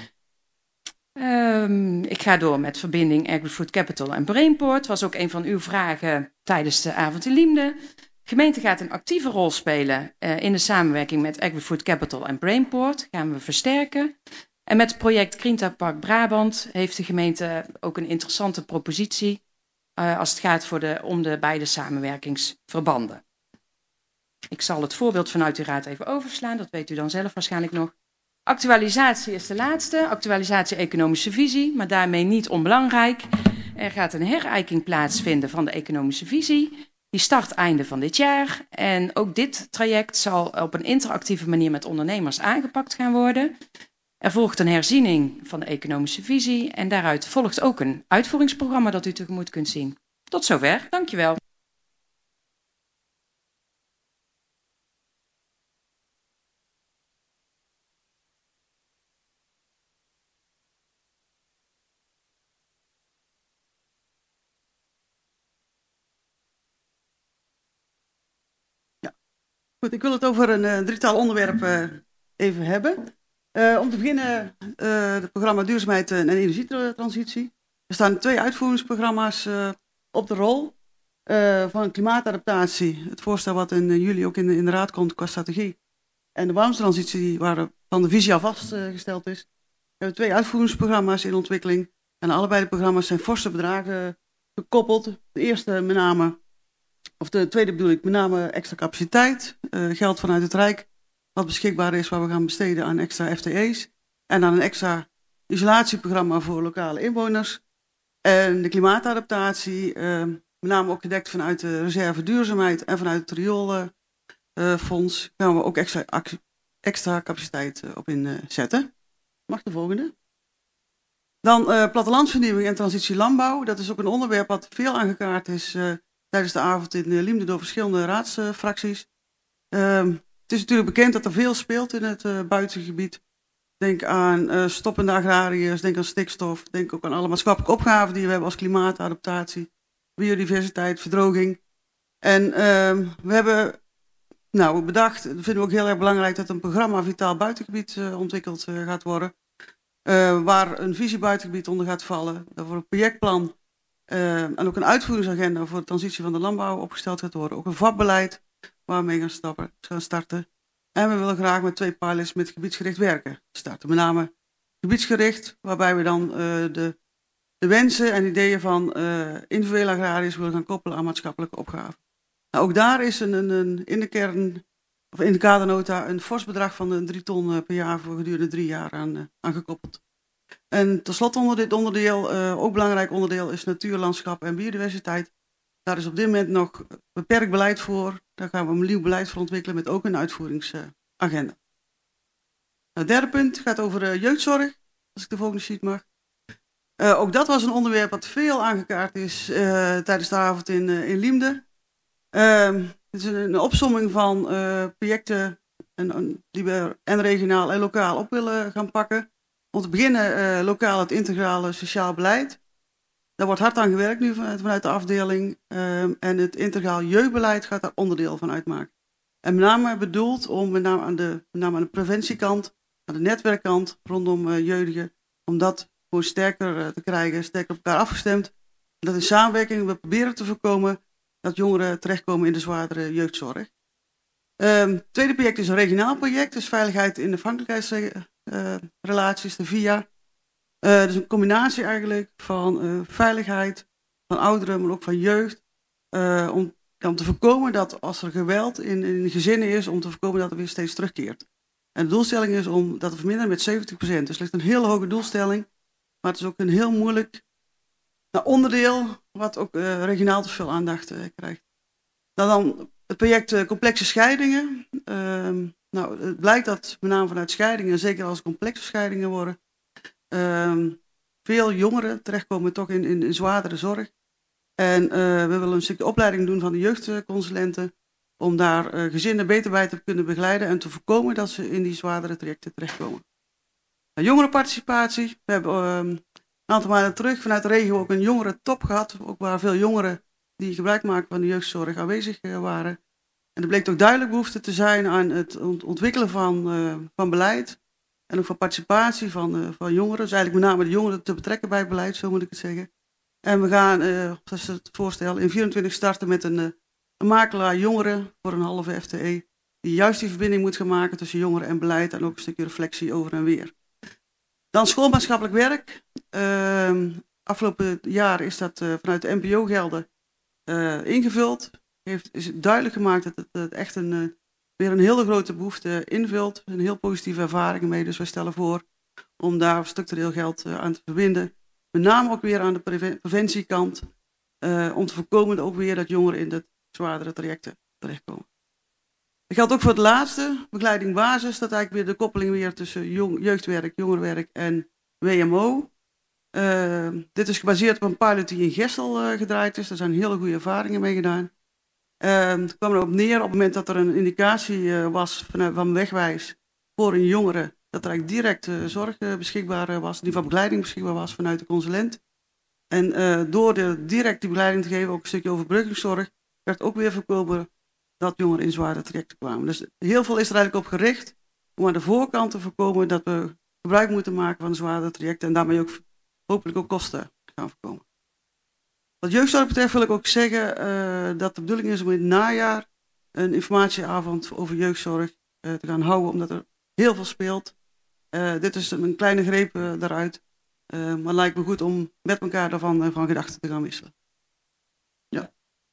Um, ik ga door met verbinding Agri-Food Capital en Brainport. Was ook een van uw vragen tijdens de avond in Liemde. De gemeente gaat een actieve rol spelen uh, in de samenwerking met AgriFood Capital en Brainport. Gaan we versterken. En met het project Krinta Park Brabant heeft de gemeente ook een interessante propositie uh, als het gaat voor de, om de beide samenwerkingsverbanden. Ik zal het voorbeeld vanuit uw raad even overslaan, dat weet u dan zelf waarschijnlijk nog. Actualisatie is de laatste, actualisatie economische visie, maar daarmee niet onbelangrijk. Er gaat een herijking plaatsvinden van de economische visie. Die start einde van dit jaar. En ook dit traject zal op een interactieve manier met ondernemers aangepakt gaan worden. Er volgt een herziening van de economische visie en daaruit volgt ook een uitvoeringsprogramma dat u tegemoet kunt zien. Tot zover, dankjewel.
Goed, ik wil het over een uh, drietal onderwerpen uh, even hebben. Uh, om te beginnen uh, het programma Duurzaamheid en Energietransitie. Er staan twee uitvoeringsprogramma's uh, op de rol. Uh, van klimaatadaptatie, het voorstel wat in uh, juli ook in de, in de raad komt qua strategie. En de warmtetransitie waar van de visie al vastgesteld uh, is. We hebben twee uitvoeringsprogramma's in ontwikkeling. En allebei de programma's zijn forse bedragen gekoppeld. De eerste met name... Of de tweede bedoel ik met name extra capaciteit, uh, geld vanuit het Rijk, wat beschikbaar is waar we gaan besteden aan extra F T E's. En dan een extra isolatieprogramma voor lokale inwoners. En de klimaatadaptatie, uh, met name ook gedekt vanuit de reserve duurzaamheid en vanuit het rioolfonds, uh, gaan we ook extra, extra capaciteit uh, op inzetten. Uh, Mag de volgende? Dan uh, plattelandsvernieuwing en transitie landbouw. Dat is ook een onderwerp wat veel aangekaart is uh, tijdens de avond in uh, Liemde door verschillende raadsfracties. Uh, het is natuurlijk bekend dat er veel speelt in het uh, buitengebied. Denk aan uh, stoppende agrariërs, denk aan stikstof, denk ook aan alle maatschappelijke opgaven die we hebben als klimaatadaptatie, biodiversiteit, verdroging. En uh, we hebben nou, bedacht, dat vinden we ook heel erg belangrijk, dat een programma Vitaal Buitengebied uh, ontwikkeld uh, gaat worden. Uh, waar een visie buitengebied onder gaat vallen, daarvoor een projectplan uh, en ook een uitvoeringsagenda voor de transitie van de landbouw opgesteld gaat worden. Ook een vakbeleid waar we mee gaan, stappen, gaan starten. En we willen graag met twee pilots met gebiedsgericht werken starten. Met name gebiedsgericht, waarbij we dan uh, de, de wensen en ideeën van uh, individuele agrariërs willen gaan koppelen aan maatschappelijke opgaven. Nou, ook daar is een, een, een, in de kern, of in de kadernota, een fors bedrag van een drie ton uh, per jaar voor gedurende drie jaar aan, uh, aan gekoppeld. En tot slot onder dit onderdeel, uh, ook belangrijk onderdeel, is natuur, landschap en biodiversiteit. Daar is op dit moment nog beperkt beleid voor. Daar gaan we een nieuw beleid voor ontwikkelen met ook een uitvoeringsagenda. Uh, het derde punt gaat over uh, jeugdzorg, als ik de volgende sheet mag. Uh, ook dat was een onderwerp wat veel aangekaart is uh, tijdens de avond in, uh, in Liemde. Uh, het is een, een opsomming van uh, projecten en, die we en regionaal en lokaal op willen gaan pakken. Om te beginnen uh, lokaal het integrale sociaal beleid. Daar wordt hard aan gewerkt nu vanuit, vanuit de afdeling. Uh, en het integraal jeugdbeleid gaat daar onderdeel van uitmaken. En met name bedoeld om met name aan de, met name aan de preventiekant, aan de netwerkkant rondom uh, jeugdigen, om dat gewoon sterker uh, te krijgen, sterker op elkaar afgestemd. Dat in samenwerking we proberen te voorkomen dat jongeren terechtkomen in de zwaardere jeugdzorg. Het uh, tweede project is een regionaal project, dus veiligheid in de afhankelijkheidsrelaties, uh, de V I A. Uh, dus een combinatie eigenlijk van uh, veiligheid, van ouderen, maar ook van jeugd. Uh, om, om te voorkomen dat als er geweld in, in gezinnen is, om te voorkomen dat het weer steeds terugkeert. En de doelstelling is om dat te verminderen met zeventig procent. Dus het ligt een heel hoge doelstelling, maar het is ook een heel moeilijk nou, onderdeel, wat ook uh, regionaal te veel aandacht uh, krijgt. Nou, dan het project uh, complexe scheidingen. Uh, nou, het blijkt dat met name vanuit scheidingen, zeker als complexe scheidingen worden, uh, veel jongeren terechtkomen toch in, in, in zwaardere zorg. En uh, we willen een stukje opleiding doen van de jeugdconsulenten, om daar uh, gezinnen beter bij te kunnen begeleiden en te voorkomen dat ze in die zwaardere trajecten terechtkomen. Nou, jongerenparticipatie. We hebben uh, een aantal maanden terug vanuit de regio ook een jongerentop gehad, ook waar veel jongeren die gebruik maken van de jeugdzorg aanwezig uh, waren. En er bleek ook duidelijk behoefte te zijn aan het ontwikkelen van, uh, van beleid en ook van participatie van, uh, van jongeren. Dus eigenlijk met name de jongeren te betrekken bij het beleid, zo moet ik het zeggen. En we gaan, uh, dat is het voorstel, in vierentwintig starten met een, uh, een makelaar jongeren voor een halve F T E, die juist die verbinding moet gaan maken tussen jongeren en beleid en ook een stukje reflectie over en weer. Dan schoolmaatschappelijk werk. Uh, afgelopen jaar is dat uh, vanuit de N P O-gelden uh, ingevuld. Heeft, is duidelijk gemaakt dat het, het echt een, uh, weer een hele grote behoefte invult. Een heel positieve ervaring mee. Dus wij stellen voor om daar structureel geld uh, aan te verbinden. Met name ook weer aan de preven- preventiekant. Uh, om te voorkomen ook weer dat jongeren in de zwaardere trajecten terechtkomen. Dat geldt ook voor het laatste, begeleiding basis. Dat eigenlijk weer de koppeling weer tussen jong, jeugdwerk, jongerenwerk en W M O. Uh, dit is gebaseerd op een pilot die in Gestel uh, gedraaid is. Daar zijn hele goede ervaringen mee gedaan. Uh, het kwam erop neer op het moment dat er een indicatie uh, was van, van wegwijs voor een jongere. Dat er eigenlijk direct uh, zorg uh, beschikbaar uh, was, die van begeleiding beschikbaar was vanuit de consulent. En uh, door de direct die begeleiding te geven, ook een stukje overbruggingszorg, werd ook weer voorkomen dat jongeren in zware trajecten kwamen. Dus heel veel is er eigenlijk op gericht om aan de voorkant te voorkomen dat we gebruik moeten maken van de zware trajecten en daarmee ook hopelijk ook kosten gaan voorkomen. Wat jeugdzorg betreft wil ik ook zeggen uh, dat de bedoeling is om in het najaar een informatieavond over jeugdzorg uh, te gaan houden, omdat er heel veel speelt. Uh, dit is een kleine greep uh, daaruit, uh, maar het lijkt me goed om met elkaar daarvan uh, van gedachten te gaan wisselen. Ja.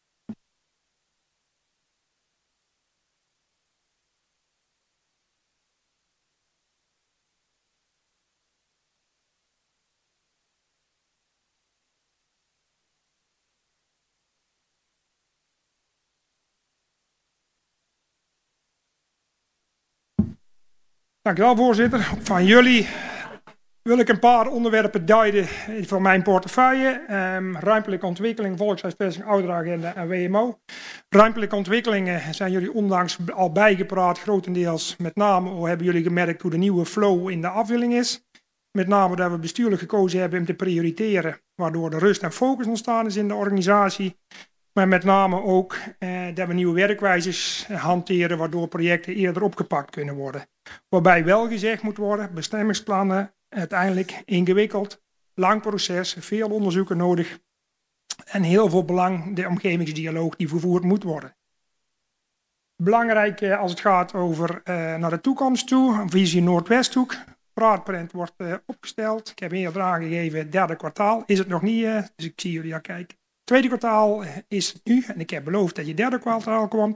Dankjewel, voorzitter. Van jullie wil ik een paar onderwerpen duiden voor mijn portefeuille. Um, ruimtelijke ontwikkeling, volkshuisvesting, ouderenagenda en W M O. Ruimtelijke ontwikkelingen zijn jullie onlangs al bijgepraat, grotendeels. Met name hoe hebben jullie gemerkt hoe de nieuwe flow in de afdeling is. Met name dat we bestuurlijk gekozen hebben om te prioriteren, waardoor de rust en focus ontstaan is in de organisatie. Maar met name ook eh, dat we nieuwe werkwijzes hanteren, waardoor projecten eerder opgepakt kunnen worden. Waarbij wel gezegd moet worden, bestemmingsplannen, uiteindelijk ingewikkeld, lang proces, veel onderzoeken nodig en heel veel belang de omgevingsdialoog die vervoerd moet worden. Belangrijk eh, als het gaat over uh, naar de toekomst toe, een visie Noordwesthoek. Praatprint wordt uh, opgesteld. Ik heb eerder aangegeven het derde kwartaal. Is het nog niet, uh, dus ik zie jullie al kijken. Tweede kwartaal is het nu en ik heb beloofd dat je derde kwartaal komt.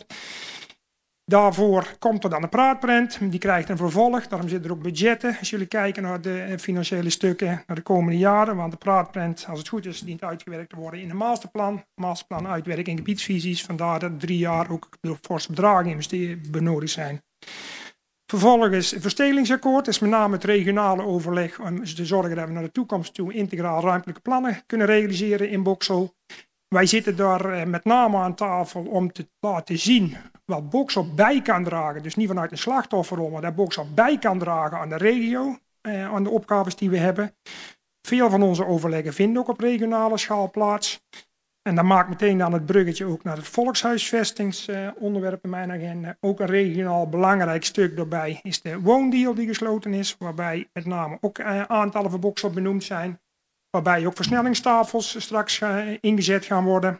Daarvoor komt er dan een praatprint, die krijgt een vervolg, daarom zitten er ook budgetten. Als jullie kijken naar de financiële stukken naar de komende jaren, want de praatprint, als het goed is, dient uitgewerkt te worden in een masterplan. Masterplan uitwerking gebiedsvisies, vandaar dat drie jaar ook forse bedragen benodigd zijn. Vervolgens het verstedelingsakkoord is met name het regionale overleg om te zorgen dat we naar de toekomst toe integraal ruimtelijke plannen kunnen realiseren in Boxel. Wij zitten daar met name aan tafel om te laten zien wat Boxel bij kan dragen. Dus niet vanuit een slachtofferrol, maar dat Boxel bij kan dragen aan de regio, eh, aan de opgaves die we hebben. Veel van onze overleggen vinden ook op regionale schaal plaats. En dat maakt meteen dan het bruggetje ook naar het volkshuisvestingsonderwerp in mijn agenda. Ook een regionaal belangrijk stuk daarbij is de woondeal die gesloten is, waarbij met name ook eh, aantallen voor Boxel benoemd zijn. Waarbij ook versnellingstafels straks uh, ingezet gaan worden.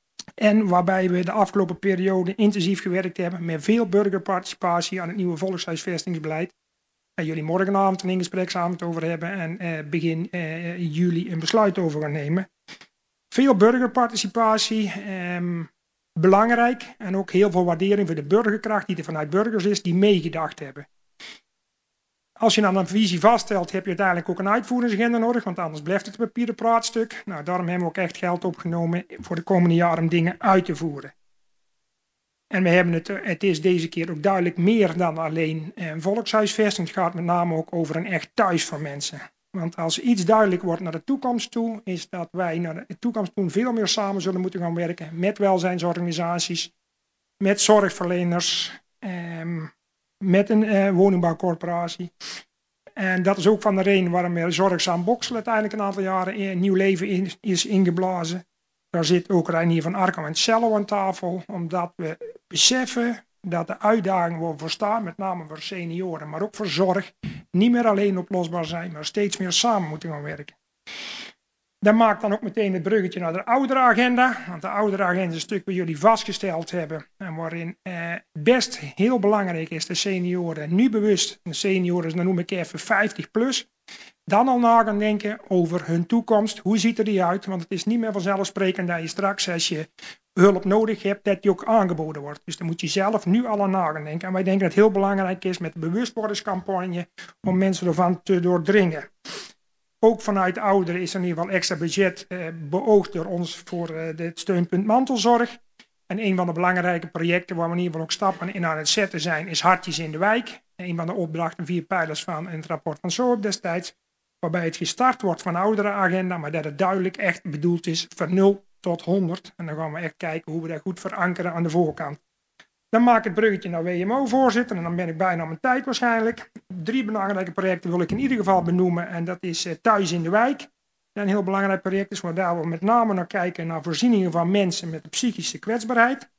En waarbij we de afgelopen periode intensief gewerkt hebben met veel burgerparticipatie aan het nieuwe volkshuisvestingsbeleid. Waar jullie morgenavond een ingespreksavond over hebben en uh, begin uh, juli een besluit over gaan nemen. Veel burgerparticipatie, um, belangrijk en ook heel veel waardering voor de burgerkracht die er vanuit burgers is die meegedacht hebben. Als je dan een visie vaststelt, heb je uiteindelijk ook een uitvoeringsagenda nodig, want anders blijft het een papieren praatstuk. Nou, daarom hebben we ook echt geld opgenomen voor de komende jaren om dingen uit te voeren. En we hebben het, het is deze keer ook duidelijk meer dan alleen een volkshuisvesting. Het gaat met name ook over een echt thuis voor mensen. Want als iets duidelijk wordt naar de toekomst toe, is dat wij naar de toekomst toe veel meer samen zullen moeten gaan werken met welzijnsorganisaties, met zorgverleners, um, met een uh, woningbouwcorporatie. En dat is ook van de reden waarom er Zorgzaam Boxel uiteindelijk een aantal jaren een nieuw leven in, is ingeblazen. Daar zit ook Reinier van Arkham en Cello aan tafel, omdat we beseffen dat de uitdagingen waar we voor staan, met name voor senioren, maar ook voor zorg, niet meer alleen oplosbaar zijn, maar steeds meer samen moeten gaan werken. Dat maakt dan ook meteen het bruggetje naar de ouderenagenda. Want de ouderenagenda is een stuk waar jullie vastgesteld hebben. En waarin eh, best heel belangrijk is de senioren nu bewust. De senioren, dan noem ik even vijftig plus. Dan al na gaan denken over hun toekomst. Hoe ziet er die uit? Want het is niet meer vanzelfsprekend dat je straks, als je hulp nodig hebt, dat die ook aangeboden wordt. Dus dan moet je zelf nu al aan na gaan denken. En wij denken dat het heel belangrijk is met de bewustwordingscampagne om mensen ervan te doordringen. Ook vanuit ouderen is er in ieder geval extra budget eh, beoogd door ons voor eh, het steunpunt mantelzorg. En een van de belangrijke projecten waar we in ieder geval ook stappen in aan het zetten zijn, is Hartjes in de Wijk. Een van de opdrachten, vier pijlers van het rapport van Soop destijds. Waarbij het gestart wordt van de ouderenagenda, maar dat het duidelijk echt bedoeld is van nul tot honderd. En dan gaan we echt kijken hoe we dat goed verankeren aan de voorkant. Dan maak ik het bruggetje naar W M O, voorzitter. En dan ben ik bijna op mijn tijd waarschijnlijk. Drie belangrijke projecten wil ik in ieder geval benoemen. En dat is uh, Thuis in de Wijk. Dat een heel belangrijk project is, waar we met name naar kijken naar voorzieningen van mensen met een psychische kwetsbaarheid.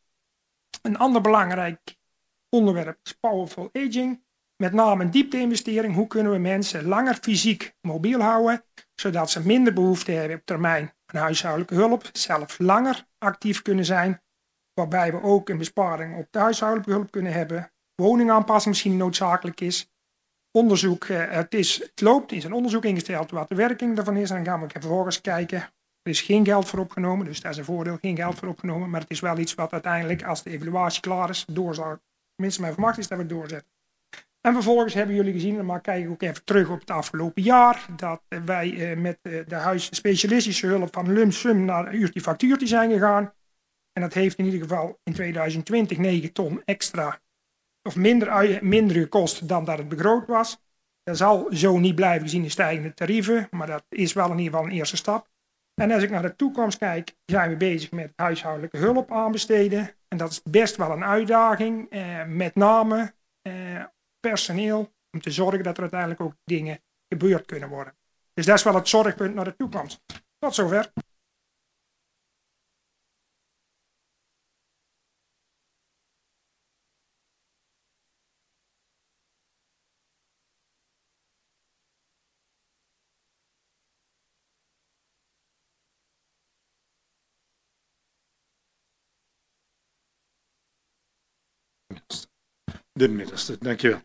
Een ander belangrijk onderwerp is Powerful Aging. Met name een diepte-investering. Hoe kunnen we mensen langer fysiek mobiel houden, zodat ze minder behoefte hebben op termijn aan huishoudelijke hulp, zelf langer actief kunnen zijn. Waarbij we ook een besparing op de huishoudelijke hulp kunnen hebben. Woningaanpassing misschien noodzakelijk is. Onderzoek, eh, het, is, het loopt, er is een onderzoek ingesteld wat de werking daarvan is. En dan gaan we vervolgens kijken. Er is geen geld voor opgenomen, dus dat is een voordeel. Geen geld voor opgenomen, maar het is wel iets wat uiteindelijk, als de evaluatie klaar is, door zal. Tenminste, mijn vermacht is dat we het doorzetten. En vervolgens hebben jullie gezien, en dan kijk ik ook even terug op het afgelopen jaar, dat wij eh, met eh, de huisspecialistische hulp van lump sum naar uurtje factuurtje zijn gegaan. En dat heeft in ieder geval in tweeduizend twintig negen ton extra of minder, minder gekost dan dat het begroot was. Dat zal zo niet blijven gezien de stijgende tarieven, maar dat is wel in ieder geval een eerste stap. En als ik naar de toekomst kijk, zijn we bezig met huishoudelijke hulp aanbesteden. En dat is best wel een uitdaging, eh, met name eh, personeel, om te zorgen dat er uiteindelijk ook dingen gebeurd kunnen worden. Dus dat is wel het zorgpunt naar de toekomst. Tot zover.
De middelste, dankjewel.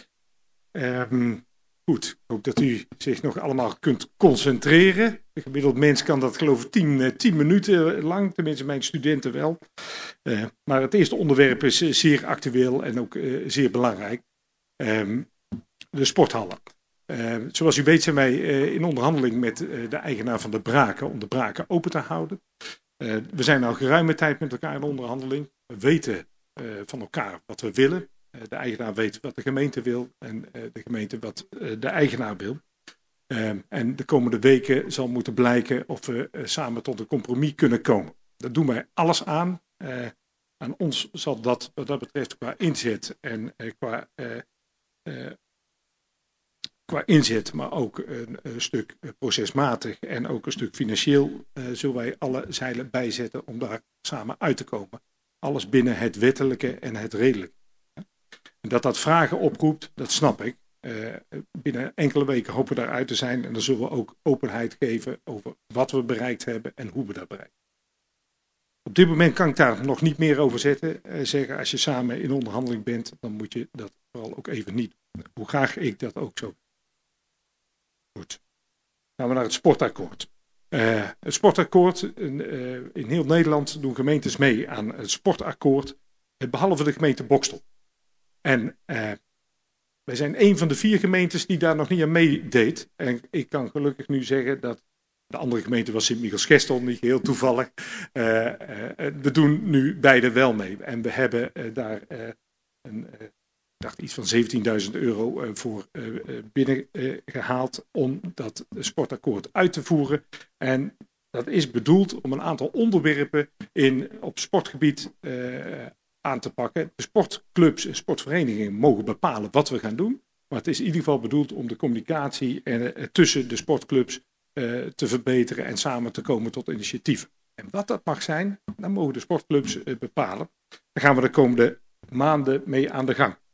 Um, goed, ik hoop dat u zich nog allemaal kunt concentreren. De gemiddeld mens kan dat geloof ik tien, tien minuten lang, tenminste mijn studenten wel. Uh, maar het eerste onderwerp is uh, zeer actueel en ook uh, zeer belangrijk. Um, de sporthallen. Uh, zoals u weet zijn wij uh, in onderhandeling met uh, de eigenaar van de Braken om de Braken open te houden. Uh, we zijn al geruime tijd met elkaar in onderhandeling. We weten uh, van elkaar wat we willen. Uh, de eigenaar weet wat de gemeente wil en uh, de gemeente wat uh, de eigenaar wil. Uh, en de komende weken zal moeten blijken of we uh, samen tot een compromis kunnen komen. Daar doen wij alles aan. Uh, aan ons zal dat wat dat betreft qua inzet en uh, qua... Uh, uh, Qua inzet, maar ook een, een stuk procesmatig en ook een stuk financieel uh, zullen wij alle zeilen bijzetten om daar samen uit te komen. Alles binnen het wettelijke en het redelijke. En dat dat vragen oproept, dat snap ik. Uh, binnen enkele weken hopen we daaruit te zijn en dan zullen we ook openheid geven over wat we bereikt hebben en hoe we dat bereiken. Op dit moment kan ik daar nog niet meer over zetten, uh, zeggen. Als je samen in onderhandeling bent, dan moet je dat vooral ook even niet doen. Hoe graag ik dat ook zo. Goed, gaan we naar het sportakkoord. Uh, het sportakkoord, uh, in heel Nederland doen gemeentes mee aan het sportakkoord, behalve de gemeente Boxtel. En uh, wij zijn een van de vier gemeentes die daar nog niet aan meedeed. En ik kan gelukkig nu zeggen dat de andere gemeente was Sint-Michiels-Gestel, niet heel toevallig. Uh, uh, we doen nu beide wel mee. En we hebben uh, daar uh, een... Uh, Ik dacht iets van zeventienduizend euro uh, voor uh, binnengehaald uh, om dat sportakkoord uit te voeren. En dat is bedoeld om een aantal onderwerpen in, op sportgebied uh, aan te pakken. De sportclubs en sportverenigingen mogen bepalen wat we gaan doen. Maar het is in ieder geval bedoeld om de communicatie uh, tussen de sportclubs uh, te verbeteren en samen te komen tot initiatieven. En wat dat mag zijn, dan mogen de sportclubs uh, bepalen. Daar gaan we de komende maanden mee aan de gang.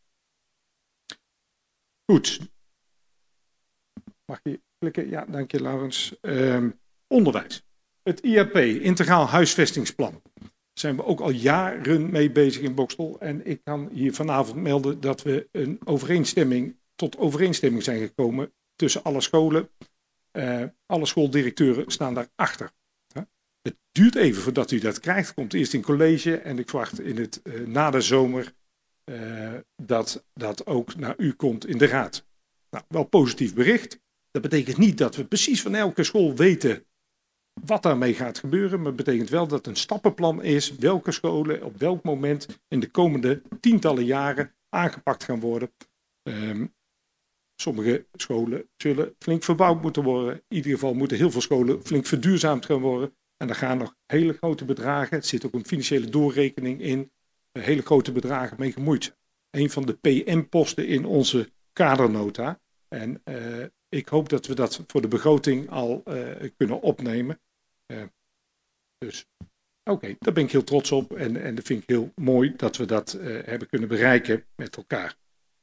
Goed. Mag je klikken? Ja, dank je, Laurens. Um, Onderwijs. Het I H P, Integraal Huisvestingsplan. Daar zijn we ook al jaren mee bezig in Boxtel. En ik kan hier vanavond melden dat we een overeenstemming, tot overeenstemming zijn gekomen tussen alle scholen. Uh, alle schooldirecteuren staan daarachter. Huh? Het duurt even voordat u dat krijgt. Komt eerst in college en ik verwacht in het, uh, na de zomer uh, dat dat ook naar u komt in de raad. Nou, wel positief bericht. Dat betekent niet dat we precies van elke school weten wat daarmee gaat gebeuren. Maar het betekent wel dat het een stappenplan is welke scholen op welk moment in de komende tientallen jaren aangepakt gaan worden. Um, sommige scholen zullen flink verbouwd moeten worden. In ieder geval moeten heel veel scholen flink verduurzaamd gaan worden. En daar gaan nog hele grote bedragen, er zit ook een financiële doorrekening in, hele grote bedragen mee gemoeid zijn. Een van de P M-posten in onze kadernota. En uh, ik hoop dat we dat voor de begroting al uh, kunnen opnemen. Uh, dus oké, okay, daar ben ik heel trots op. En, en dat vind ik heel mooi dat we dat uh, hebben kunnen bereiken met elkaar.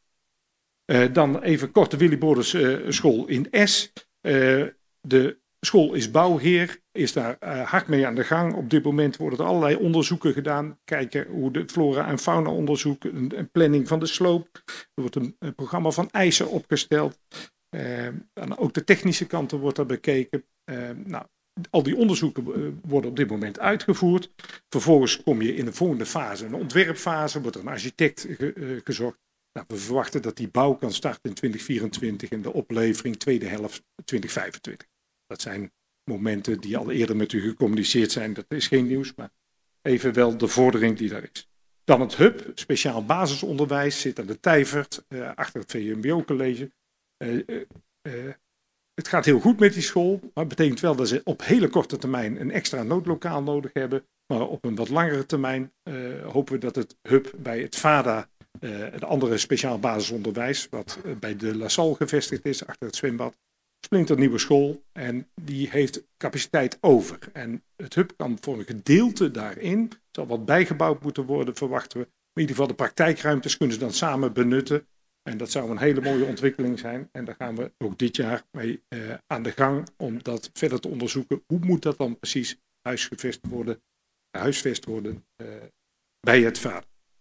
Uh, dan even kort de Willy Borders uh, school in Es. Uh, de school is bouwheer, is daar uh, hard mee aan de gang. Op dit moment worden er allerlei onderzoeken gedaan. Kijken hoe de flora- en fauna onderzoek, een, een planning van de sloop. Er wordt een, een programma van eisen opgesteld. Uh, en ook de technische kanten wordt er bekeken. Uh, nou, al die onderzoeken uh, worden op dit moment uitgevoerd. Vervolgens kom je in de volgende fase, een ontwerpfase, wordt er een architect ge, uh, gezocht. Nou, we verwachten dat die bouw kan starten in twintig vierentwintig en de oplevering tweede helft twintig vijfentwintig. Dat zijn momenten die al eerder met u gecommuniceerd zijn. Dat is geen nieuws, maar even wel de vordering die daar is. Dan het H U B, speciaal basisonderwijs, zit aan de Tijvert, uh, achter het V M B O-college. Uh, uh, uh, het gaat heel goed met die school, maar het betekent wel dat ze op hele korte termijn een extra noodlokaal nodig hebben. Maar op een wat langere termijn uh, hopen we dat het H U B bij het VADA, uh, het andere speciaal basisonderwijs, wat uh, bij de La Salle gevestigd is, achter het zwembad, splinternieuwe school en die heeft capaciteit over. En het H U B kan voor een gedeelte daarin, zal wat bijgebouwd moeten worden, verwachten we. In ieder geval de praktijkruimtes kunnen ze dan samen benutten. En dat zou een hele mooie ontwikkeling zijn. En daar gaan we ook dit jaar mee uh, aan de gang om dat verder te onderzoeken. Hoe moet dat dan precies huisgevest worden, huisvest worden uh, bij het VADA?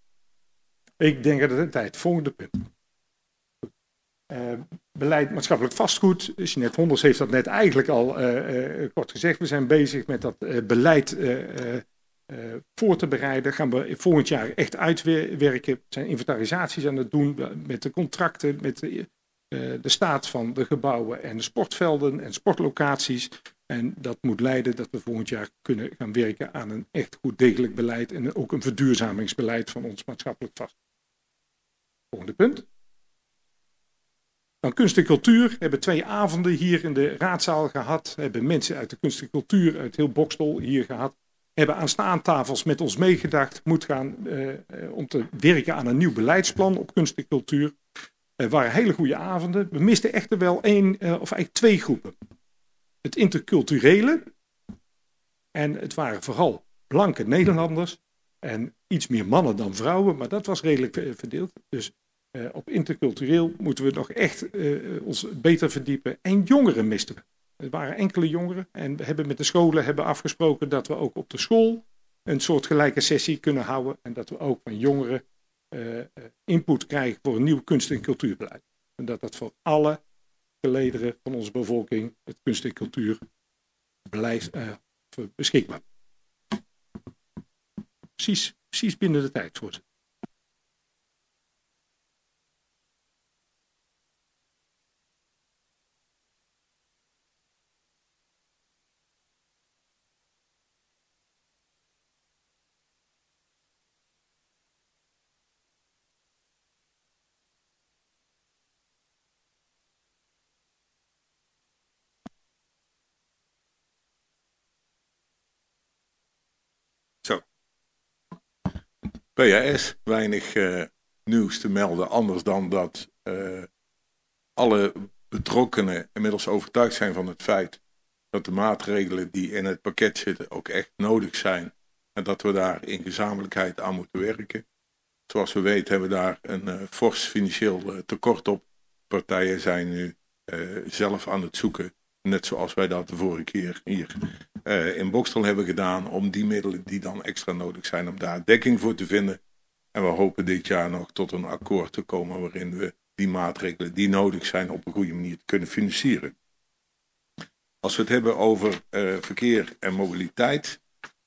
Ik denk dat het tijd. Volgende punt. Uh, beleid maatschappelijk vastgoed. Jeanette Honders heeft dat net eigenlijk al uh, uh, kort gezegd. We zijn bezig met dat uh, beleid uh, uh, uh, voor te bereiden. Gaan we volgend jaar echt uitwerken. We zijn inventarisaties aan het doen met de contracten, met de, uh, de staat van de gebouwen en de sportvelden en sportlocaties. En dat moet leiden dat we volgend jaar kunnen gaan werken aan een echt goed degelijk beleid en ook een verduurzamingsbeleid van ons maatschappelijk vastgoed. Volgende punt. Dan kunst en cultuur. We hebben twee avonden hier in de raadzaal gehad. We hebben mensen uit de kunst en cultuur, uit heel Boxtel hier gehad. We hebben aan staantafels met ons meegedacht. Moet gaan uh, om te werken aan een nieuw beleidsplan op kunst en cultuur. Het uh, waren hele goede avonden. We misten echter wel één, uh, of eigenlijk twee groepen. Het interculturele. En het waren vooral blanke Nederlanders. En iets meer mannen dan vrouwen. Maar dat was redelijk uh, verdeeld. Dus Uh, op intercultureel moeten we nog echt uh, ons beter verdiepen. En jongeren misten we. Er waren enkele jongeren. En we hebben met de scholen hebben afgesproken dat we ook op de school een soortgelijke sessie kunnen houden. En dat we ook van jongeren uh, input krijgen voor een nieuw kunst- en cultuurbeleid. En dat dat voor alle gelederen van onze bevolking het kunst- en cultuurbeleid uh, beschikbaar. Precies, precies binnen de tijd, voorzitter.
Zo. P H S, weinig uh, nieuws te melden, anders dan dat uh, alle betrokkenen inmiddels overtuigd zijn van het feit dat de maatregelen die in het pakket zitten ook echt nodig zijn en dat we daar in gezamenlijkheid aan moeten werken. Zoals we weten hebben we daar een uh, fors financieel uh, tekort op. Partijen zijn nu uh, zelf aan het zoeken net zoals wij dat de vorige keer hier uh, in Bokstel hebben gedaan, om die middelen die dan extra nodig zijn, om daar dekking voor te vinden. En we hopen dit jaar nog tot een akkoord te komen waarin we die maatregelen die nodig zijn op een goede manier te kunnen financieren. Als we het hebben over uh, verkeer en mobiliteit,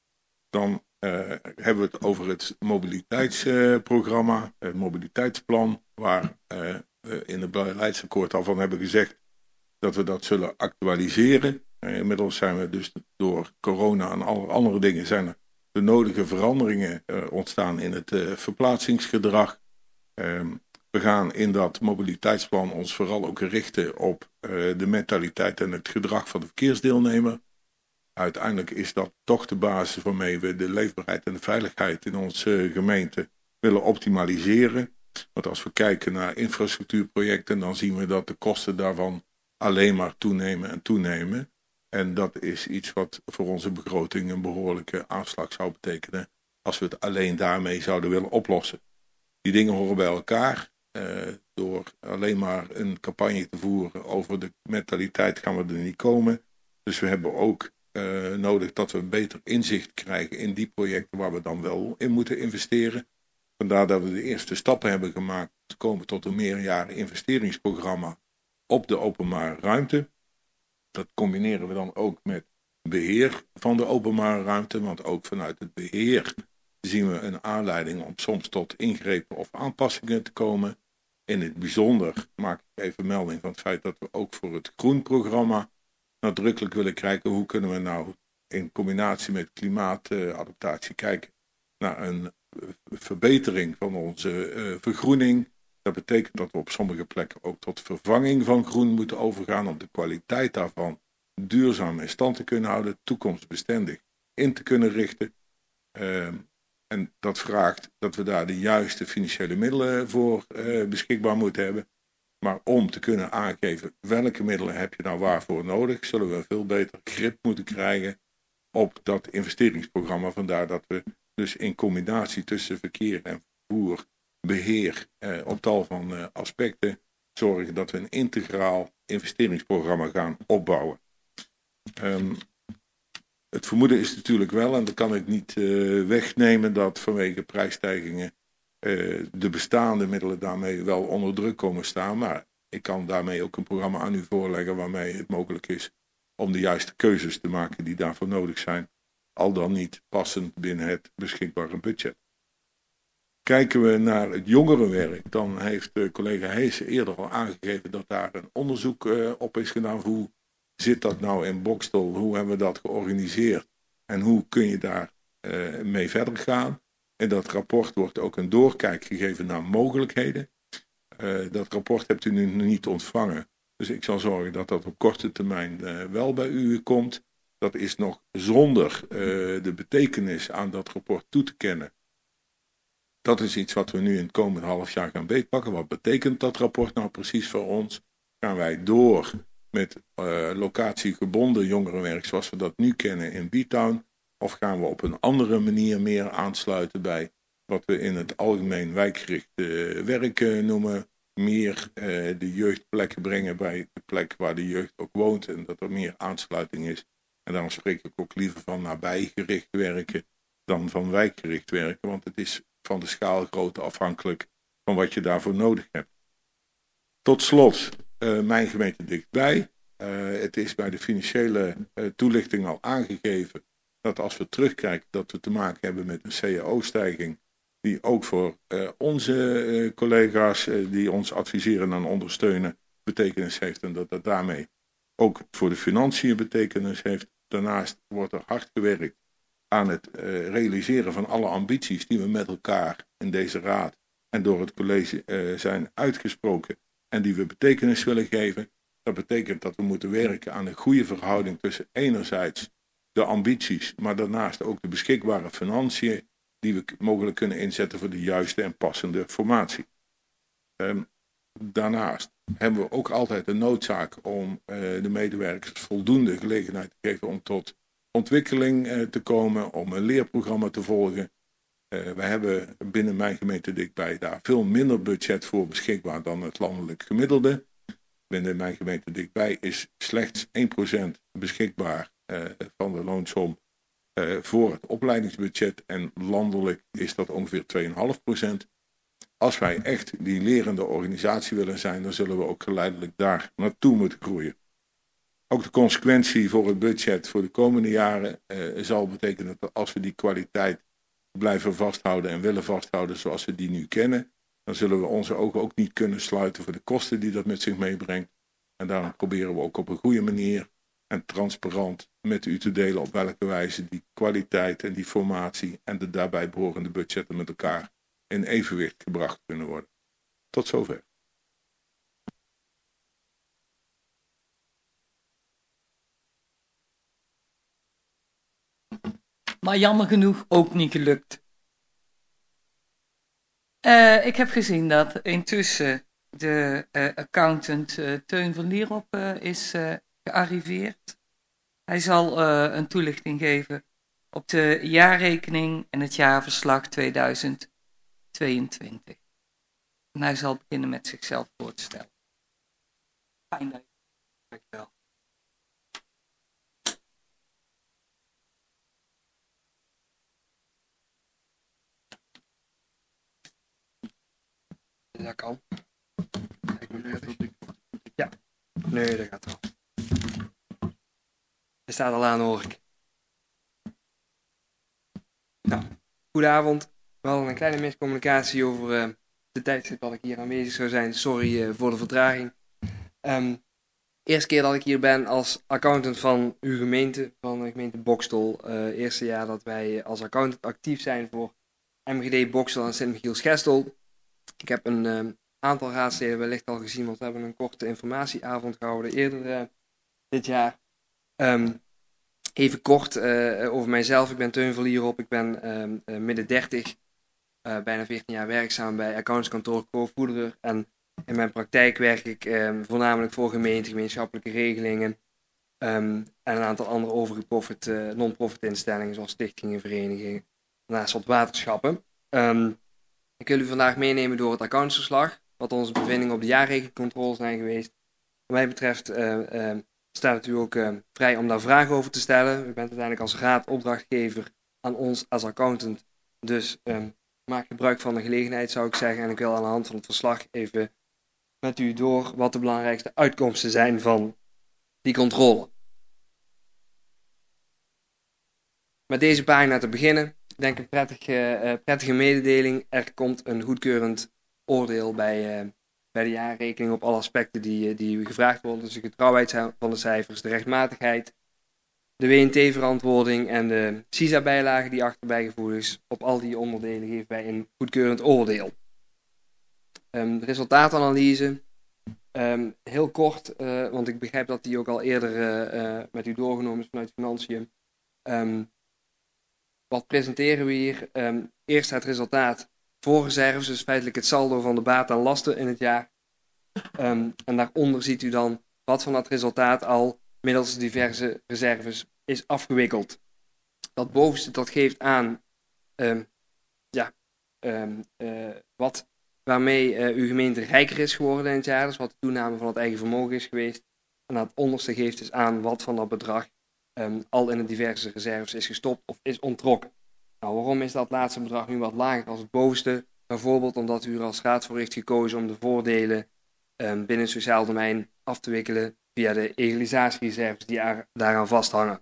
dan uh, hebben we het over het mobiliteitsprogramma, uh, het mobiliteitsplan, waar uh, we in het beleidsakkoord al van hebben gezegd dat we dat zullen actualiseren. Uh, inmiddels zijn we dus door corona en alle andere dingen zijn er de nodige veranderingen uh, ontstaan in het uh, verplaatsingsgedrag. Uh, we gaan in dat mobiliteitsplan ons vooral ook richten op uh, de mentaliteit en het gedrag van de verkeersdeelnemer. Uiteindelijk is dat toch de basis waarmee we de leefbaarheid en de veiligheid in onze gemeente willen optimaliseren. Want als we kijken naar infrastructuurprojecten, dan zien we dat de kosten daarvan alleen maar toenemen en toenemen. En dat is iets wat voor onze begroting een behoorlijke aanslag zou betekenen als we het alleen daarmee zouden willen oplossen. Die dingen horen bij elkaar. Uh, door alleen maar een campagne te voeren over de mentaliteit gaan we er niet komen. Dus we hebben ook uh, nodig dat we beter inzicht krijgen in die projecten waar we dan wel in moeten investeren. Vandaar dat we de eerste stappen hebben gemaakt te komen tot een meerjaren investeringsprogramma op de openbare ruimte. Dat combineren we dan ook met beheer van de openbare ruimte, want ook vanuit het beheer zien we een aanleiding om soms tot ingrepen of aanpassingen te komen. In het bijzonder maak ik even melding van het feit dat we ook voor het groenprogramma nadrukkelijk willen kijken hoe kunnen we nou in combinatie met klimaatadaptatie kijken naar een verbetering van onze uh, vergroening. Dat betekent dat we op sommige plekken ook tot vervanging van groen moeten overgaan om de kwaliteit daarvan duurzaam in stand te kunnen houden, toekomstbestendig in te kunnen richten. Uh, en dat vraagt dat we daar de juiste financiële middelen voor uh, beschikbaar moeten hebben. Maar om te kunnen aangeven welke middelen heb je nou waarvoor nodig, zullen we veel beter grip moeten krijgen op dat investeringsprogramma. Vandaar dat we dus in combinatie tussen verkeer en vervoer, beheer eh, op tal van uh, aspecten zorgen dat we een integraal investeringsprogramma gaan opbouwen. Um, het vermoeden is natuurlijk wel, en dat kan ik niet uh, wegnemen, dat vanwege prijsstijgingen uh, de bestaande middelen daarmee wel onder druk komen staan. Maar ik kan daarmee ook een programma aan u voorleggen waarmee het mogelijk is om de juiste keuzes te maken die daarvoor nodig zijn. Al dan niet passend binnen het beschikbare budget. Kijken we naar het jongerenwerk, dan heeft uh, collega Heesen eerder al aangegeven dat daar een onderzoek uh, op is gedaan. Hoe zit dat nou in Bokstel? Hoe hebben we dat georganiseerd? En hoe kun je daar uh, mee verder gaan? In dat rapport wordt ook een doorkijk gegeven naar mogelijkheden. Uh, dat rapport hebt u nu niet ontvangen. Dus ik zal zorgen dat dat op korte termijn uh, wel bij u komt. Dat is nog zonder uh, de betekenis aan dat rapport toe te kennen. Dat is iets wat we nu in het komende half jaar gaan beetpakken. Wat betekent dat rapport nou precies voor ons? Gaan wij door met uh, locatiegebonden jongerenwerk zoals we dat nu kennen in B-Town? Of gaan we op een andere manier meer aansluiten bij wat we in het algemeen wijkgericht uh, werk uh, noemen? Meer uh, de jeugdplekken brengen bij de plek waar de jeugd ook woont en dat er meer aansluiting is. En daarom spreek ik ook liever van nabijgericht werken dan van wijkgericht werken, want het is van de schaalgrootte afhankelijk van wat je daarvoor nodig hebt. Tot slot, uh, mijn gemeente dichtbij. Uh, het is bij de financiële uh, toelichting al aangegeven dat als we terugkijken dat we te maken hebben met een C A O-stijging die ook voor uh, onze uh, collega's uh, die ons adviseren en ondersteunen betekenis heeft en dat dat daarmee ook voor de financiën betekenis heeft. Daarnaast wordt er hard gewerkt aan het uh, realiseren van alle ambities die we met elkaar in deze raad en door het college uh, zijn uitgesproken en die we betekenis willen geven. Dat betekent dat we moeten werken aan een goede verhouding tussen enerzijds de ambities, maar daarnaast ook de beschikbare financiën die we mogelijk kunnen inzetten voor de juiste en passende formatie. Um, daarnaast hebben we ook altijd de noodzaak om uh, de medewerkers voldoende gelegenheid te geven om tot ontwikkeling uh, te komen, om een leerprogramma te volgen. Uh, wij hebben binnen mijn gemeente dichtbij daar veel minder budget voor beschikbaar dan het landelijk gemiddelde. binnen mijn gemeente dichtbij is slechts één procent beschikbaar uh, van de loonsom uh, voor het opleidingsbudget. En landelijk is dat ongeveer twee komma vijf procent. Als wij echt die lerende organisatie willen zijn, dan zullen we ook geleidelijk daar naartoe moeten groeien. Ook de consequentie voor het budget voor de komende jaren uh, zal betekenen dat als we die kwaliteit blijven vasthouden en willen vasthouden zoals we die nu kennen, dan zullen we onze ogen ook niet kunnen sluiten voor de kosten die dat met zich meebrengt. En daarom proberen we ook op een goede manier en transparant met u te delen op welke wijze die kwaliteit en die formatie en de daarbij behorende budgetten met elkaar in evenwicht gebracht kunnen worden. Tot zover.
Maar jammer genoeg ook niet gelukt. Uh, ik heb gezien dat intussen de uh, accountant uh, Teun van Lierop uh, is uh, gearriveerd. Hij zal uh, een toelichting geven op de jaarrekening en het jaarverslag tweeduizend tweeëntwintig. En hij zal beginnen met zichzelf voor te stellen. Fijn dat je. Dankjewel.
Dat kan. Ja, nee, dat gaat wel. Hij staat al aan, hoor ik. Nou, goedenavond. We hadden een kleine miscommunicatie over uh, de tijdstip dat ik hier aanwezig zou zijn. Sorry uh, voor de vertraging. Um, eerste keer dat ik hier ben als accountant van uw gemeente, van de gemeente Boxtel. Uh, eerste jaar dat wij als accountant actief zijn voor M G D Boxtel en Sint-Michiels-Gestel. Ik heb een uh, aantal raadsleden wellicht al gezien, want we hebben een korte informatieavond gehouden eerder uh, dit jaar. Um, even kort uh, over mijzelf. Ik ben Teun van Lierop, ik ben um, uh, midden dertig, uh, bijna veertien jaar werkzaam bij accountantskantoor Koopvoederer. En in mijn praktijk werk ik um, voornamelijk voor gemeenten, gemeenschappelijke regelingen um, en een aantal andere overgeprofit, uh, non-profit instellingen zoals stichtingen, verenigingen, naast wat waterschappen. Um, Ik wil u vandaag meenemen door het accountsverslag, wat onze bevindingen op de jaarrekeningcontrole zijn geweest. Wat mij betreft uh, uh, staat u ook uh, vrij om daar vragen over te stellen. U bent uiteindelijk als raad opdrachtgever aan ons als accountant. Dus um, maak gebruik van de gelegenheid, zou ik zeggen. En ik wil aan de hand van het verslag even met u door wat de belangrijkste uitkomsten zijn van die controle. Met deze pagina te beginnen. Ik denk een prettige, uh, prettige mededeling. Er komt een goedkeurend oordeel bij, uh, bij de jaarrekening op alle aspecten die, uh, die u gevraagd worden. Dus de getrouwheid van de cijfers, de rechtmatigheid, de W N T-verantwoording en de S I S A-bijlage die achterbij gevoegd is. Op al die onderdelen geven wij een goedkeurend oordeel. Um, de resultaatanalyse. Um, heel kort, uh, want ik begrijp dat die ook al eerder uh, uh, met u doorgenomen is vanuit Financiën. Um, Wat presenteren we hier? Um, eerst het resultaat voor reserves, dus feitelijk het saldo van de baten en lasten in het jaar. Um, en daaronder ziet u dan wat van dat resultaat al middels diverse reserves is afgewikkeld. Dat bovenste dat geeft aan um, ja, um, uh, wat, waarmee uh, uw gemeente rijker is geworden in het jaar, dus wat de toename van het eigen vermogen is geweest. En dat onderste geeft dus aan wat van dat bedrag Um, al in de diverse reserves is gestopt of is onttrokken. Nou, waarom is dat laatste bedrag nu wat lager dan het bovenste? Bijvoorbeeld omdat u er als raad voor heeft gekozen om de voordelen um, binnen het sociaal domein af te wikkelen via de egalisatiereserves die er, daaraan vasthangen.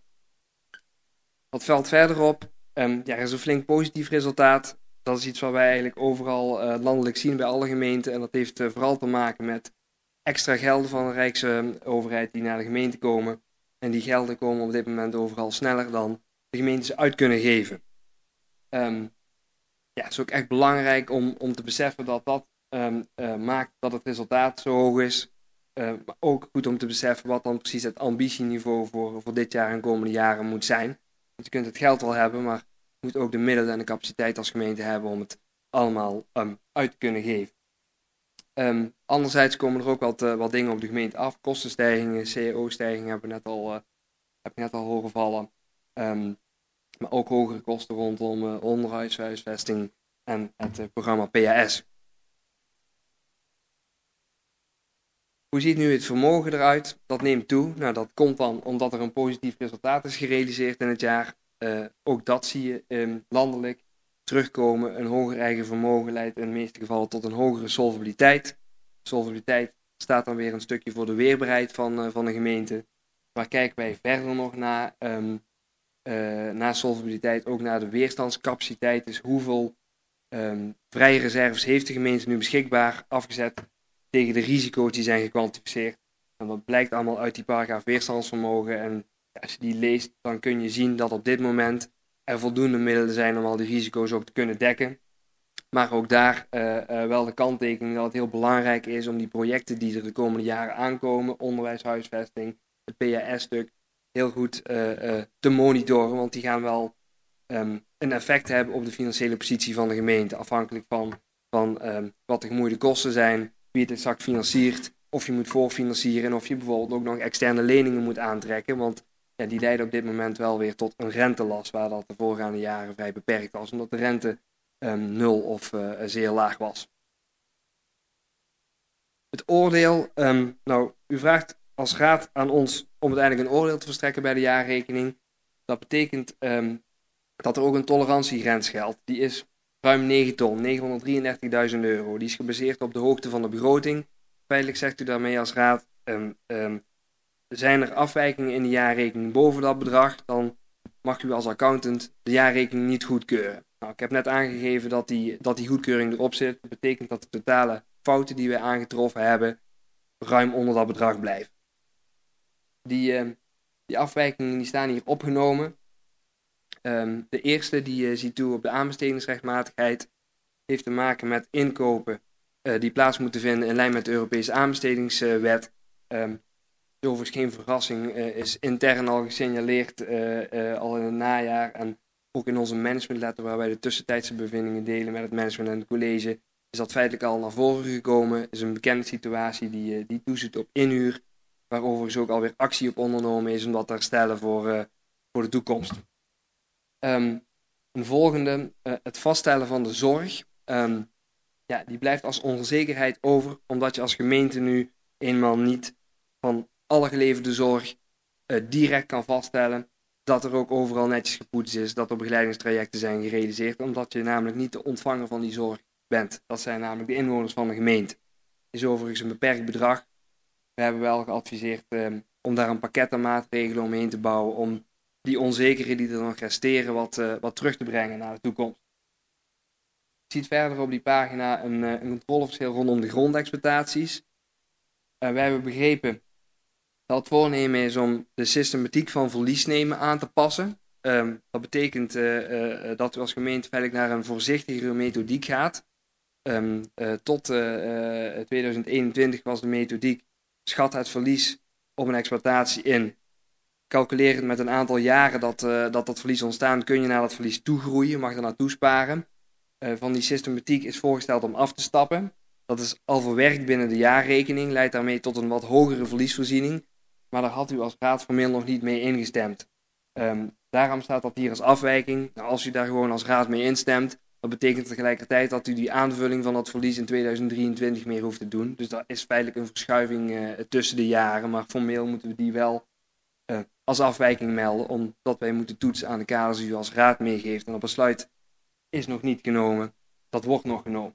Wat valt verder op? Um, ja, er is een flink positief resultaat. Dat is iets wat wij eigenlijk overal uh, landelijk zien bij alle gemeenten. En dat heeft uh, vooral te maken met extra gelden van de Rijksoverheid die naar de gemeente komen. En die gelden komen op dit moment overal sneller dan de gemeentes uit kunnen geven. Um, ja, het is ook echt belangrijk om, om te beseffen dat dat um, uh, maakt dat het resultaat zo hoog is. Uh, maar ook goed om te beseffen wat dan precies het ambitieniveau voor, voor dit jaar en komende jaren moet zijn. Want je kunt het geld wel hebben, maar je moet ook de middelen en de capaciteit als gemeente hebben om het allemaal um, uit te kunnen geven. Um, anderzijds komen er ook wat, uh, wat dingen op de gemeente af. Kostenstijgingen, C A O-stijgingen hebben we net al, uh, heb ik net al horen vallen. Um, maar ook hogere kosten rondom uh, onderhuis, huisvesting en het uh, programma P A S. Hoe ziet nu het vermogen eruit? Dat neemt toe. Nou, dat komt dan omdat er een positief resultaat is gerealiseerd in het jaar. Uh, ook dat zie je um, landelijk terugkomen. Een hoger eigen vermogen leidt in de meeste gevallen tot een hogere solvabiliteit. Solvabiliteit staat dan weer een stukje voor de weerbaarheid van, uh, van de gemeente. Maar kijken wij verder nog naar, um, uh, naar solvabiliteit, ook naar de weerstandscapaciteit. Dus hoeveel um, vrije reserves heeft de gemeente nu beschikbaar afgezet tegen de risico's die zijn gekwantificeerd. En dat blijkt allemaal uit die paragraaf weerstandsvermogen. En ja, als je die leest, dan kun je zien dat op dit moment er voldoende middelen zijn om al die risico's ook te kunnen dekken. Maar ook daar uh, uh, wel de kanttekening dat het heel belangrijk is om die projecten die er de komende jaren aankomen, onderwijs, huisvesting, het P H S-stuk, heel goed uh, uh, te monitoren. Want die gaan wel um, een effect hebben op de financiële positie van de gemeente. Afhankelijk van, van um, wat de gemoeide kosten zijn, wie het exact financiert, of je moet voorfinancieren en of je bijvoorbeeld ook nog externe leningen moet aantrekken. Want ja, die leiden op dit moment wel weer tot een rentelast, waar dat de voorgaande jaren vrij beperkt was, omdat de rente um, nul of uh, zeer laag was. Het oordeel, um, nou, u vraagt als raad aan ons om uiteindelijk een oordeel te verstrekken bij de jaarrekening. Dat betekent um, dat er ook een tolerantiegrens geldt. Die is ruim negen ton, negenhonderddrieëndertigduizend euro. Die is gebaseerd op de hoogte van de begroting. Feitelijk zegt u daarmee als raad, um, um, zijn er afwijkingen in de jaarrekening boven dat bedrag, dan mag u als accountant de jaarrekening niet goedkeuren. Nou, ik heb net aangegeven dat die, dat die goedkeuring erop zit. Dat betekent dat de totale fouten die wij aangetroffen hebben ruim onder dat bedrag blijven. Die, uh, die afwijkingen die staan hier opgenomen. Um, de eerste die uh, ziet toe op de aanbestedingsrechtmatigheid, heeft te maken met inkopen uh, die plaats moeten vinden in lijn met de Europese aanbestedingswet. Um, overigens geen verrassing, uh, is intern al gesignaleerd uh, uh, al in het najaar en ook in onze managementletter waar wij de tussentijdse bevindingen delen met het management en het college, is dat feitelijk al naar voren gekomen. Is een bekende situatie die, uh, die toeziet op inhuur, waar overigens ook alweer actie op ondernomen is om dat te herstellen voor, uh, voor de toekomst. Um, een volgende, uh, het vaststellen van de zorg. Um, ja, die blijft als onzekerheid over, omdat je als gemeente nu eenmaal niet van alle geleverde zorg uh, direct kan vaststellen dat er ook overal netjes gepoetst is, dat er begeleidingstrajecten zijn gerealiseerd, omdat je namelijk niet de ontvanger van die zorg bent. Dat zijn namelijk de inwoners van de gemeente. Het is overigens een beperkt bedrag. We hebben wel geadviseerd um, om daar een pakket aan maatregelen omheen te bouwen, om die onzekerheden die er nog resteren wat, uh, wat terug te brengen naar de toekomst. Je ziet verder op die pagina een, uh, een controleverschil rondom de grondexploitaties. Uh, wij hebben begrepen dat het voornemen is om de systematiek van verliesnemen aan te passen. Um, dat betekent uh, uh, dat u als gemeente feitelijk naar een voorzichtigere methodiek gaat. Um, uh, tot uh, uh, tweeduizend eenentwintig was de methodiek schat het verlies op een exploitatie in. Calculerend met een aantal jaren dat, uh, dat dat verlies ontstaan, kun je naar dat verlies toegroeien, je mag er naartoe sparen. Uh, van die systematiek is voorgesteld om af te stappen. Dat is al verwerkt binnen de jaarrekening, leidt daarmee tot een wat hogere verliesvoorziening. Maar daar had u als raad formeel nog niet mee ingestemd. Um, daarom staat dat hier als afwijking. Nou, als u daar gewoon als raad mee instemt, dat betekent tegelijkertijd dat u die aanvulling van dat verlies in tweeduizend drieëntwintig meer hoeft te doen. Dus dat is feitelijk een verschuiving uh, tussen de jaren, maar formeel moeten we die wel uh, als afwijking melden, omdat wij moeten toetsen aan de kaders die u als raad meegeeft. En dat besluit is nog niet genomen, dat wordt nog genomen.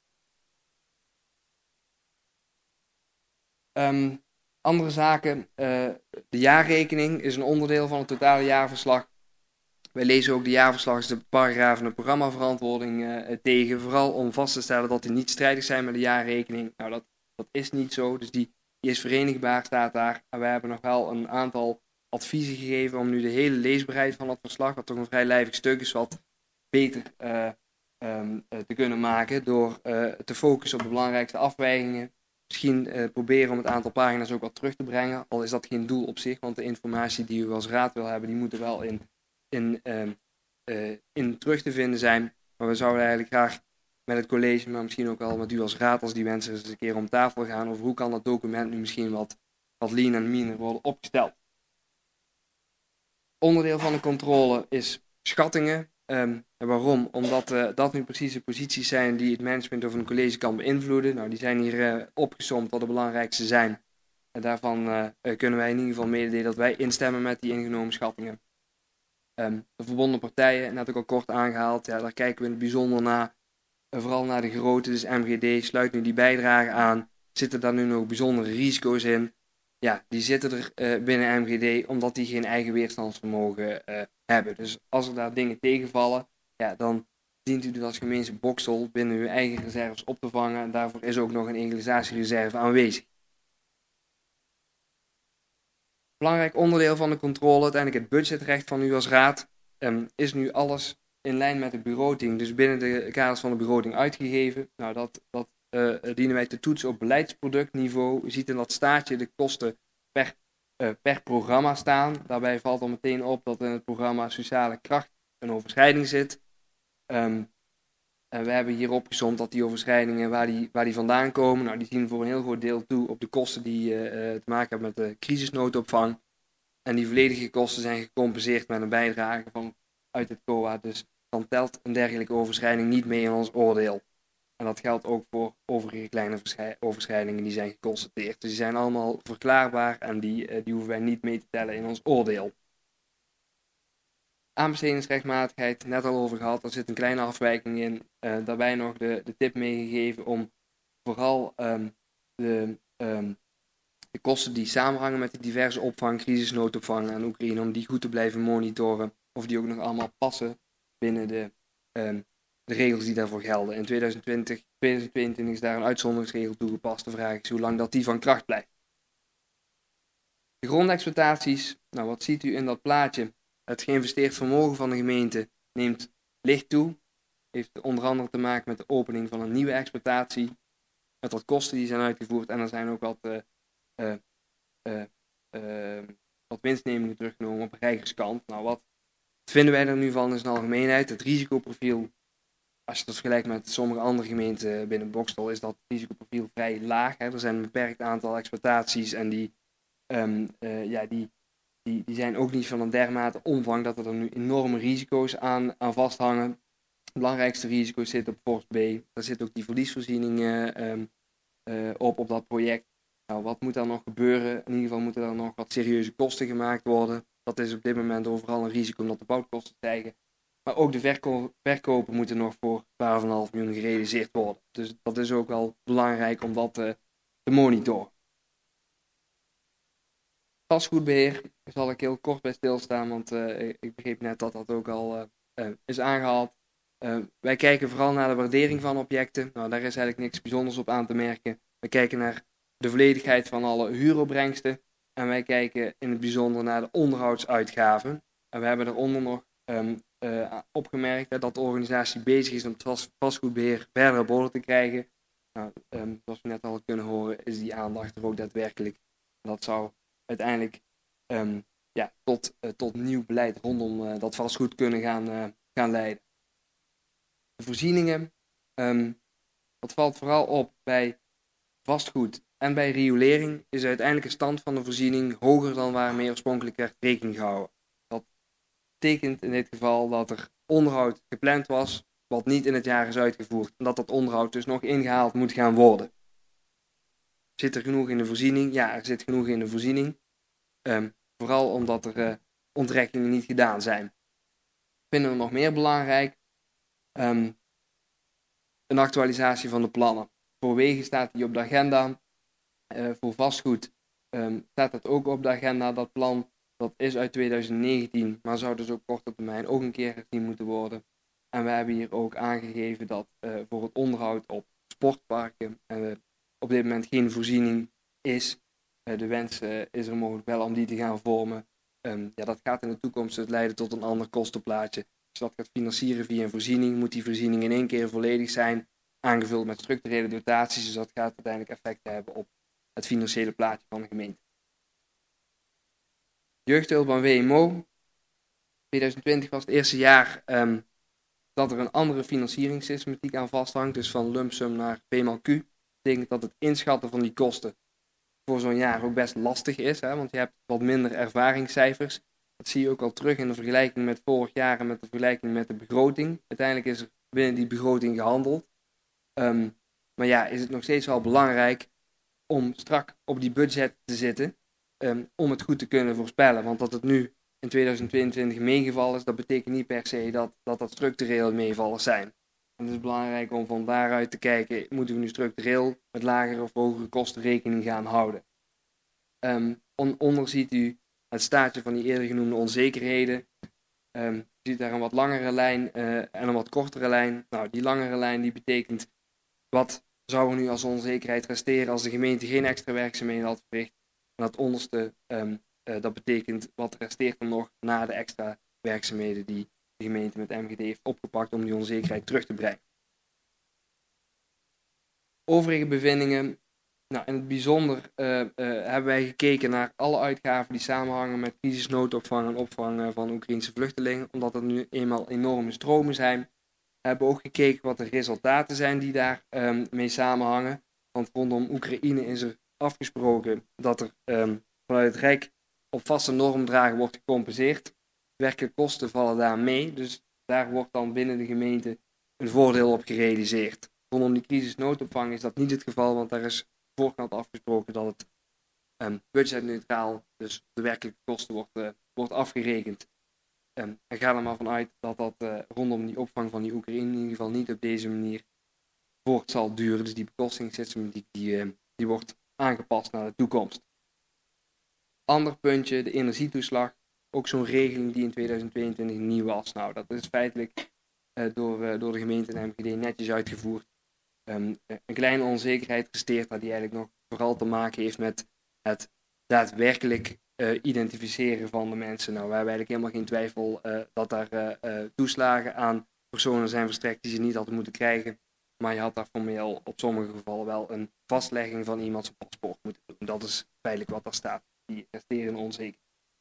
Um, andere zaken, uh, de jaarrekening is een onderdeel van het totale jaarverslag. Wij lezen ook de jaarverslag, de paragraaf en de programmaverantwoording uh, tegen, vooral om vast te stellen dat die niet strijdig zijn met de jaarrekening. Nou, dat, dat is niet zo, dus die, die is verenigbaar, staat daar. En wij hebben nog wel een aantal adviezen gegeven om nu de hele leesbaarheid van dat verslag, wat toch een vrij lijvig stuk is, wat beter uh, um, uh, te kunnen maken door uh, te focussen op de belangrijkste afwijkingen. Misschien uh, proberen om het aantal pagina's ook wat terug te brengen, al is dat geen doel op zich, want de informatie die u als raad wil hebben, die moet er wel in, in, uh, uh, in terug te vinden zijn. Maar we zouden eigenlijk graag met het college, maar misschien ook wel met u als raad, als die wensen eens een keer om tafel gaan, over hoe kan dat document nu misschien wat, wat lean en meaner worden opgesteld. Onderdeel van de controle is schattingen. Um, en waarom? Omdat uh, dat nu precies de posities zijn die het management of een college kan beïnvloeden. Nou, die zijn hier uh, opgesomd wat de belangrijkste zijn. En daarvan uh, kunnen wij in ieder geval mededelen dat wij instemmen met die ingenomen schattingen. Um, de verbonden partijen, net ook al kort aangehaald, ja, daar kijken we in het bijzonder naar. Uh, vooral naar de grootte, dus M G D sluit nu die bijdrage aan. Zitten daar nu nog bijzondere risico's in? Ja, die zitten er uh, binnen M G D omdat die geen eigen weerstandsvermogen uh, hebben. Dus als er daar dingen tegenvallen, ja, dan dient u dus als gemeente Boxtel binnen uw eigen reserves op te vangen. En daarvoor is ook nog een egalisatiereserve aanwezig. Belangrijk onderdeel van de controle, uiteindelijk het budgetrecht van u als raad, um, is nu alles in lijn met de begroting, dus binnen de kaders van de begroting uitgegeven. Nou, dat, dat uh, dienen wij te toetsen op beleidsproductniveau. U ziet in dat staartje de kosten per, uh, per programma staan. Daarbij valt al meteen op dat in het programma Sociale Kracht een overschrijding zit. Um, en we hebben hier opgesomd dat die overschrijdingen, waar die, waar die vandaan komen, nou, die zien voor een heel groot deel toe op de kosten die uh, te maken hebben met de crisisnoodopvang. En die volledige kosten zijn gecompenseerd met een bijdrage van, uit het C O A. Dus dan telt een dergelijke overschrijding niet mee in ons oordeel. En dat geldt ook voor overige kleine overschrijdingen die zijn geconstateerd. Dus die zijn allemaal verklaarbaar en die, uh, die hoeven wij niet mee te tellen in ons oordeel. Aanbestedingsrechtmatigheid, net al over gehad, er zit een kleine afwijking in. Uh, daarbij nog de, de tip meegegeven om vooral um, de, um, de kosten die samenhangen met de diverse opvang, crisisnoodopvang en Oekraïne, om die goed te blijven monitoren. Of die ook nog allemaal passen binnen de, um, de regels die daarvoor gelden. In tweeduizend twintig, tweeduizend tweeëntwintig is daar een uitzonderingsregel toegepast. De vraag is hoe lang dat die van kracht blijft. De grondexploitaties, nou wat ziet u in dat plaatje? Het geïnvesteerd vermogen van de gemeente neemt licht toe. Heeft onder andere te maken met de opening van een nieuwe exploitatie. Met wat kosten die zijn uitgevoerd. En er zijn ook wat, uh, uh, uh, uh, wat winstnemingen teruggenomen op reigerskant. Nou, wat vinden wij er nu van in zijn algemeenheid? Het risicoprofiel, als je dat vergelijkt met sommige andere gemeenten binnen Boxtel, is dat risicoprofiel vrij laag. Hè. Er zijn een beperkt aantal exploitaties en die, um, uh, ja, die Die, die zijn ook niet van een dermate omvang dat er nu enorme risico's aan, aan vasthangen. Het belangrijkste risico zit op Forst B. Daar zit ook die verliesvoorziening uh, um, uh, op, op dat project. Nou, wat moet daar nog gebeuren? In ieder geval moeten er nog wat serieuze kosten gemaakt worden. Dat is op dit moment overal een risico omdat de bouwkosten stijgen. Maar ook de verko- verkopen moeten nog voor twaalf komma vijf miljoen gerealiseerd worden. Dus dat is ook wel belangrijk om dat uh, te monitoren. Vastgoedbeheer, daar zal ik heel kort bij stilstaan, want uh, ik begreep net dat dat ook al uh, uh, is aangehaald. Uh, wij kijken vooral naar de waardering van objecten. Nou, daar is eigenlijk niks bijzonders op aan te merken. We kijken naar de volledigheid van alle huuropbrengsten. En wij kijken in het bijzonder naar de onderhoudsuitgaven. En we hebben daaronder nog um, uh, opgemerkt hè, dat de organisatie bezig is om het vastgoedbeheer verder op orde te krijgen. Nou, um, zoals we net al kunnen horen, is die aandacht er ook daadwerkelijk. Dat zou uiteindelijk um, ja, tot, uh, tot nieuw beleid rondom uh, dat vastgoed kunnen gaan, uh, gaan leiden. De voorzieningen, um, wat valt vooral op bij vastgoed en bij riolering, is de uiteindelijke stand van de voorziening hoger dan waarmee oorspronkelijk werd rekening gehouden. Dat betekent in dit geval dat er onderhoud gepland was, wat niet in het jaar is uitgevoerd. En dat dat onderhoud dus nog ingehaald moet gaan worden. Zit er genoeg in de voorziening? Ja, er zit genoeg in de voorziening. Um, vooral omdat er uh, onttrekkingen niet gedaan zijn. Vinden we nog meer belangrijk? Um, een actualisatie van de plannen. Voor wegen staat die op de agenda. Uh, voor vastgoed um, staat dat ook op de agenda. Dat plan dat is uit tweeduizend negentien, maar zou dus op korte termijn ook een keer herzien moeten worden. En we hebben hier ook aangegeven dat uh, voor het onderhoud op sportparken uh, op dit moment geen voorziening is. Uh, de wens uh, is er mogelijk wel om die te gaan vormen. Um, ja, dat gaat in de toekomst dus leiden tot een ander kostenplaatje. Als je dat gaat financieren via een voorziening, moet die voorziening in één keer volledig zijn, aangevuld met structurele dotaties. Dus dat gaat uiteindelijk effect hebben op het financiële plaatje van de gemeente. Jeugdhulp aan W M O. tweeduizend twintig was het eerste jaar um, dat er een andere financieringssystematiek aan vasthangt. Dus van lump sum naar P maal Q. Dat betekent dat het inschatten van die kosten voor zo'n jaar ook best lastig is. Hè, want je hebt wat minder ervaringscijfers. Dat zie je ook al terug in de vergelijking met vorig jaar en met de vergelijking met de begroting. Uiteindelijk is er binnen die begroting gehandeld. Um, maar ja, is het nog steeds wel belangrijk om strak op die budget te zitten, um, om het goed te kunnen voorspellen. Want dat het nu in tweeduizend tweeëntwintig meegevallen is, dat betekent niet per se dat dat, dat structureel meevallers zijn. En het is belangrijk om van daaruit te kijken, moeten we nu structureel met lagere of hogere kosten rekening gaan houden. Um, onder ziet u het staartje van die eerder genoemde onzekerheden. Um, u ziet daar een wat langere lijn uh, en een wat kortere lijn. Nou, die langere lijn die betekent, wat zou er nu als onzekerheid resteren als de gemeente geen extra werkzaamheden had verricht. En dat onderste, um, uh, dat betekent wat resteert er nog na de extra werkzaamheden die de gemeente met M G D heeft opgepakt om die onzekerheid terug te brengen. Overige bevindingen. Nou, in het bijzonder uh, uh, hebben wij gekeken naar alle uitgaven die samenhangen met crisisnoodopvang en opvang uh, van Oekraïnse vluchtelingen, omdat er nu eenmaal enorme stromen zijn. We hebben ook gekeken wat de resultaten zijn die daar um, mee samenhangen. Want rondom Oekraïne is er afgesproken dat er um, vanuit het Rijk op vaste normdragen wordt gecompenseerd. Werkelijke kosten vallen daar mee, dus daar wordt dan binnen de gemeente een voordeel op gerealiseerd. Rondom die crisisnoodopvang is dat niet het geval, want daar is voorkant afgesproken dat het um, budgetneutraal, dus de werkelijke kosten wordt, uh, wordt afgerekend. Um, en ga er maar vanuit dat dat uh, rondom die opvang van die Oekraïne in ieder geval niet op deze manier voort zal duren. Dus die bekostingssystematiek die, uh, die wordt aangepast naar de toekomst. Ander puntje, de energietoeslag. Ook zo'n regeling die in tweeduizend tweeëntwintig nieuw was. Nou, dat is feitelijk uh, door, uh, door de gemeente en M G D netjes uitgevoerd. Um, een kleine onzekerheid resteert daar die eigenlijk nog vooral te maken heeft met het daadwerkelijk uh, identificeren van de mensen. Nou, we hebben eigenlijk helemaal geen twijfel uh, dat daar uh, uh, toeslagen aan personen zijn verstrekt die ze niet hadden moeten krijgen. Maar je had daar formeel op sommige gevallen wel een vastlegging van iemands paspoort moeten doen. Dat is feitelijk wat daar staat. Die resteren onzeker.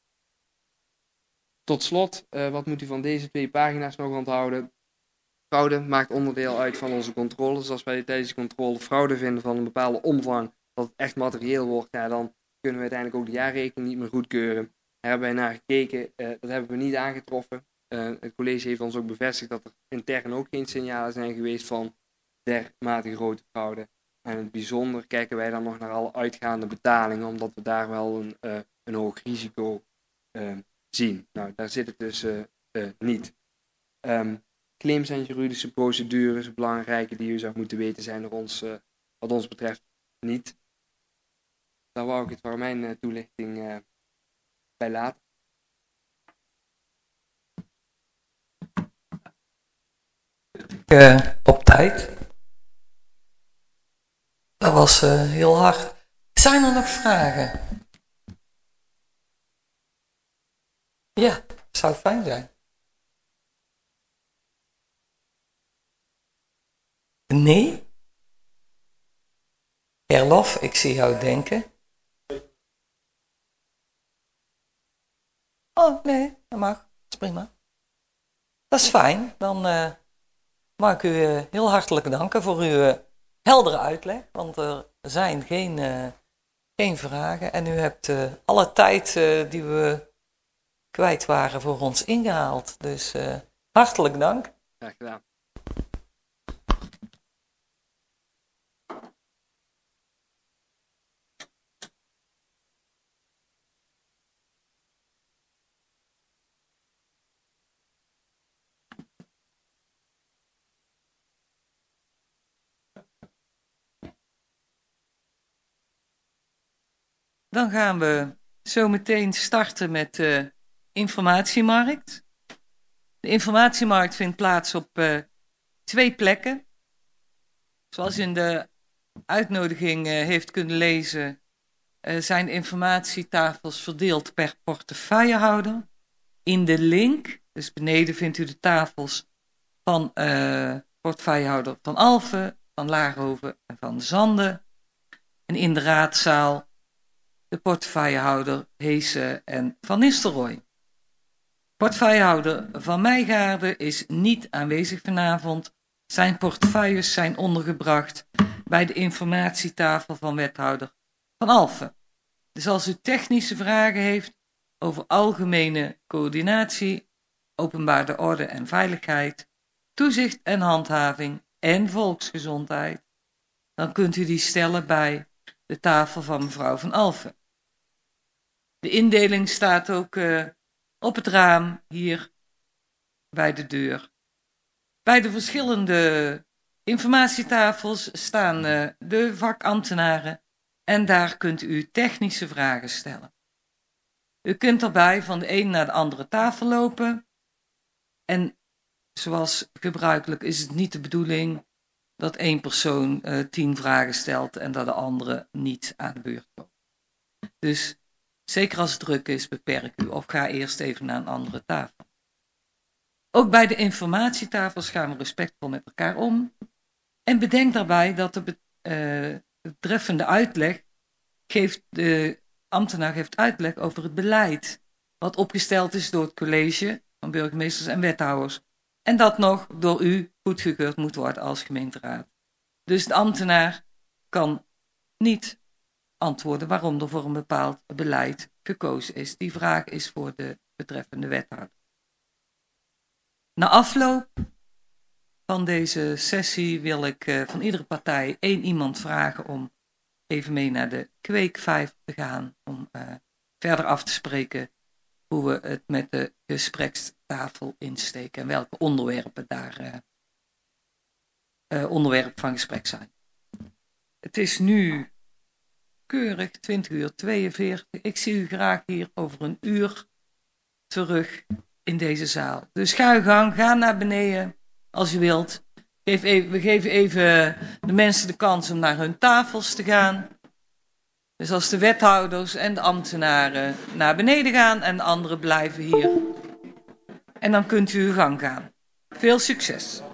Tot slot, uh, wat moet u van deze twee pagina's nog onthouden? Fraude maakt onderdeel uit van onze controle. Dus als wij tijdens de controle fraude vinden van een bepaalde omvang, dat het echt materieel wordt, ja, dan kunnen we uiteindelijk ook de jaarrekening niet meer goedkeuren. Daar hebben wij naar gekeken, uh, dat hebben we niet aangetroffen. Uh, het college heeft ons ook bevestigd dat er intern ook geen signalen zijn geweest van dermate grote fraude. En in het bijzonder kijken wij dan nog naar alle uitgaande betalingen, omdat we daar wel een, uh, een hoog risico uh, zien. Nou, daar zit het dus uh, uh, niet. Um, Claims en juridische procedures, belangrijke die u zou moeten weten, zijn er ons, uh, wat ons betreft niet. Daar wou ik het voor mijn uh, toelichting uh, bij laten.
Uh, op tijd. Dat was uh, heel hard. Zijn er nog vragen? Ja, zou fijn zijn. Nee? Herlof, ik zie jou denken. Oh, nee, dat mag. Dat is prima. Dat is fijn. Dan uh, mag ik u uh, heel hartelijk danken voor uw uh, heldere uitleg. Want er zijn geen, uh, geen vragen. En u hebt uh, alle tijd uh, die we kwijt waren voor ons ingehaald. Dus uh, hartelijk dank.
Graag gedaan.
Dan gaan we zo meteen starten met de informatiemarkt. De informatiemarkt vindt plaats op uh, twee plekken. Zoals u in de uitnodiging uh, heeft kunnen lezen, uh, zijn de informatietafels verdeeld per portefeuillehouder. In de link, dus beneden vindt u de tafels van uh, portefeuillehouder Van Alphen, van Laarhoven en van Zanden. En in de raadzaal de portefeuillehouder Heesen en Van Nistelrooy. Portefeuillehouder Van Meijgaarden is niet aanwezig vanavond. Zijn portefeuilles zijn ondergebracht bij de informatietafel van wethouder Van Alphen. Dus als u technische vragen heeft over algemene coördinatie, openbare orde en veiligheid, toezicht en handhaving en volksgezondheid, dan kunt u die stellen bij de tafel van mevrouw Van Alphen. De indeling staat ook uh, op het raam hier bij de deur. Bij de verschillende informatietafels staan uh, de vakambtenaren en daar kunt u technische vragen stellen. U kunt daarbij van de een naar de andere tafel lopen en zoals gebruikelijk is het niet de bedoeling dat één persoon uh, tien vragen stelt en dat de andere niet aan de beurt komt. Dus zeker als het druk is, beperk u of ga eerst even naar een andere tafel. Ook bij de informatietafels gaan we respectvol met elkaar om. En bedenk daarbij dat de uh, betreffende uitleg geeft, de ambtenaar geeft uitleg over het beleid wat opgesteld is door het college van burgemeesters en wethouders. En dat nog door u goedgekeurd moet worden als gemeenteraad. Dus de ambtenaar kan niet antwoorden waarom er voor een bepaald beleid gekozen is. Die vraag is voor de betreffende wethouder. Na afloop van deze sessie wil ik uh, van iedere partij één iemand vragen om even mee naar de kweekvijver te gaan. Om uh, verder af te spreken hoe we het met de gesprekstafel insteken en welke onderwerpen daar uh, uh, onderwerp van gesprek zijn. Het is nu keurig twintig uur tweeënveertig. Ik zie u graag hier over een uur terug in deze zaal. Dus ga uw gang, ga naar beneden als u wilt. Geef even, we geven even de mensen de kans om naar hun tafels te gaan. Dus als de wethouders en de ambtenaren naar beneden gaan en de anderen blijven hier. En dan kunt u uw gang gaan. Veel succes!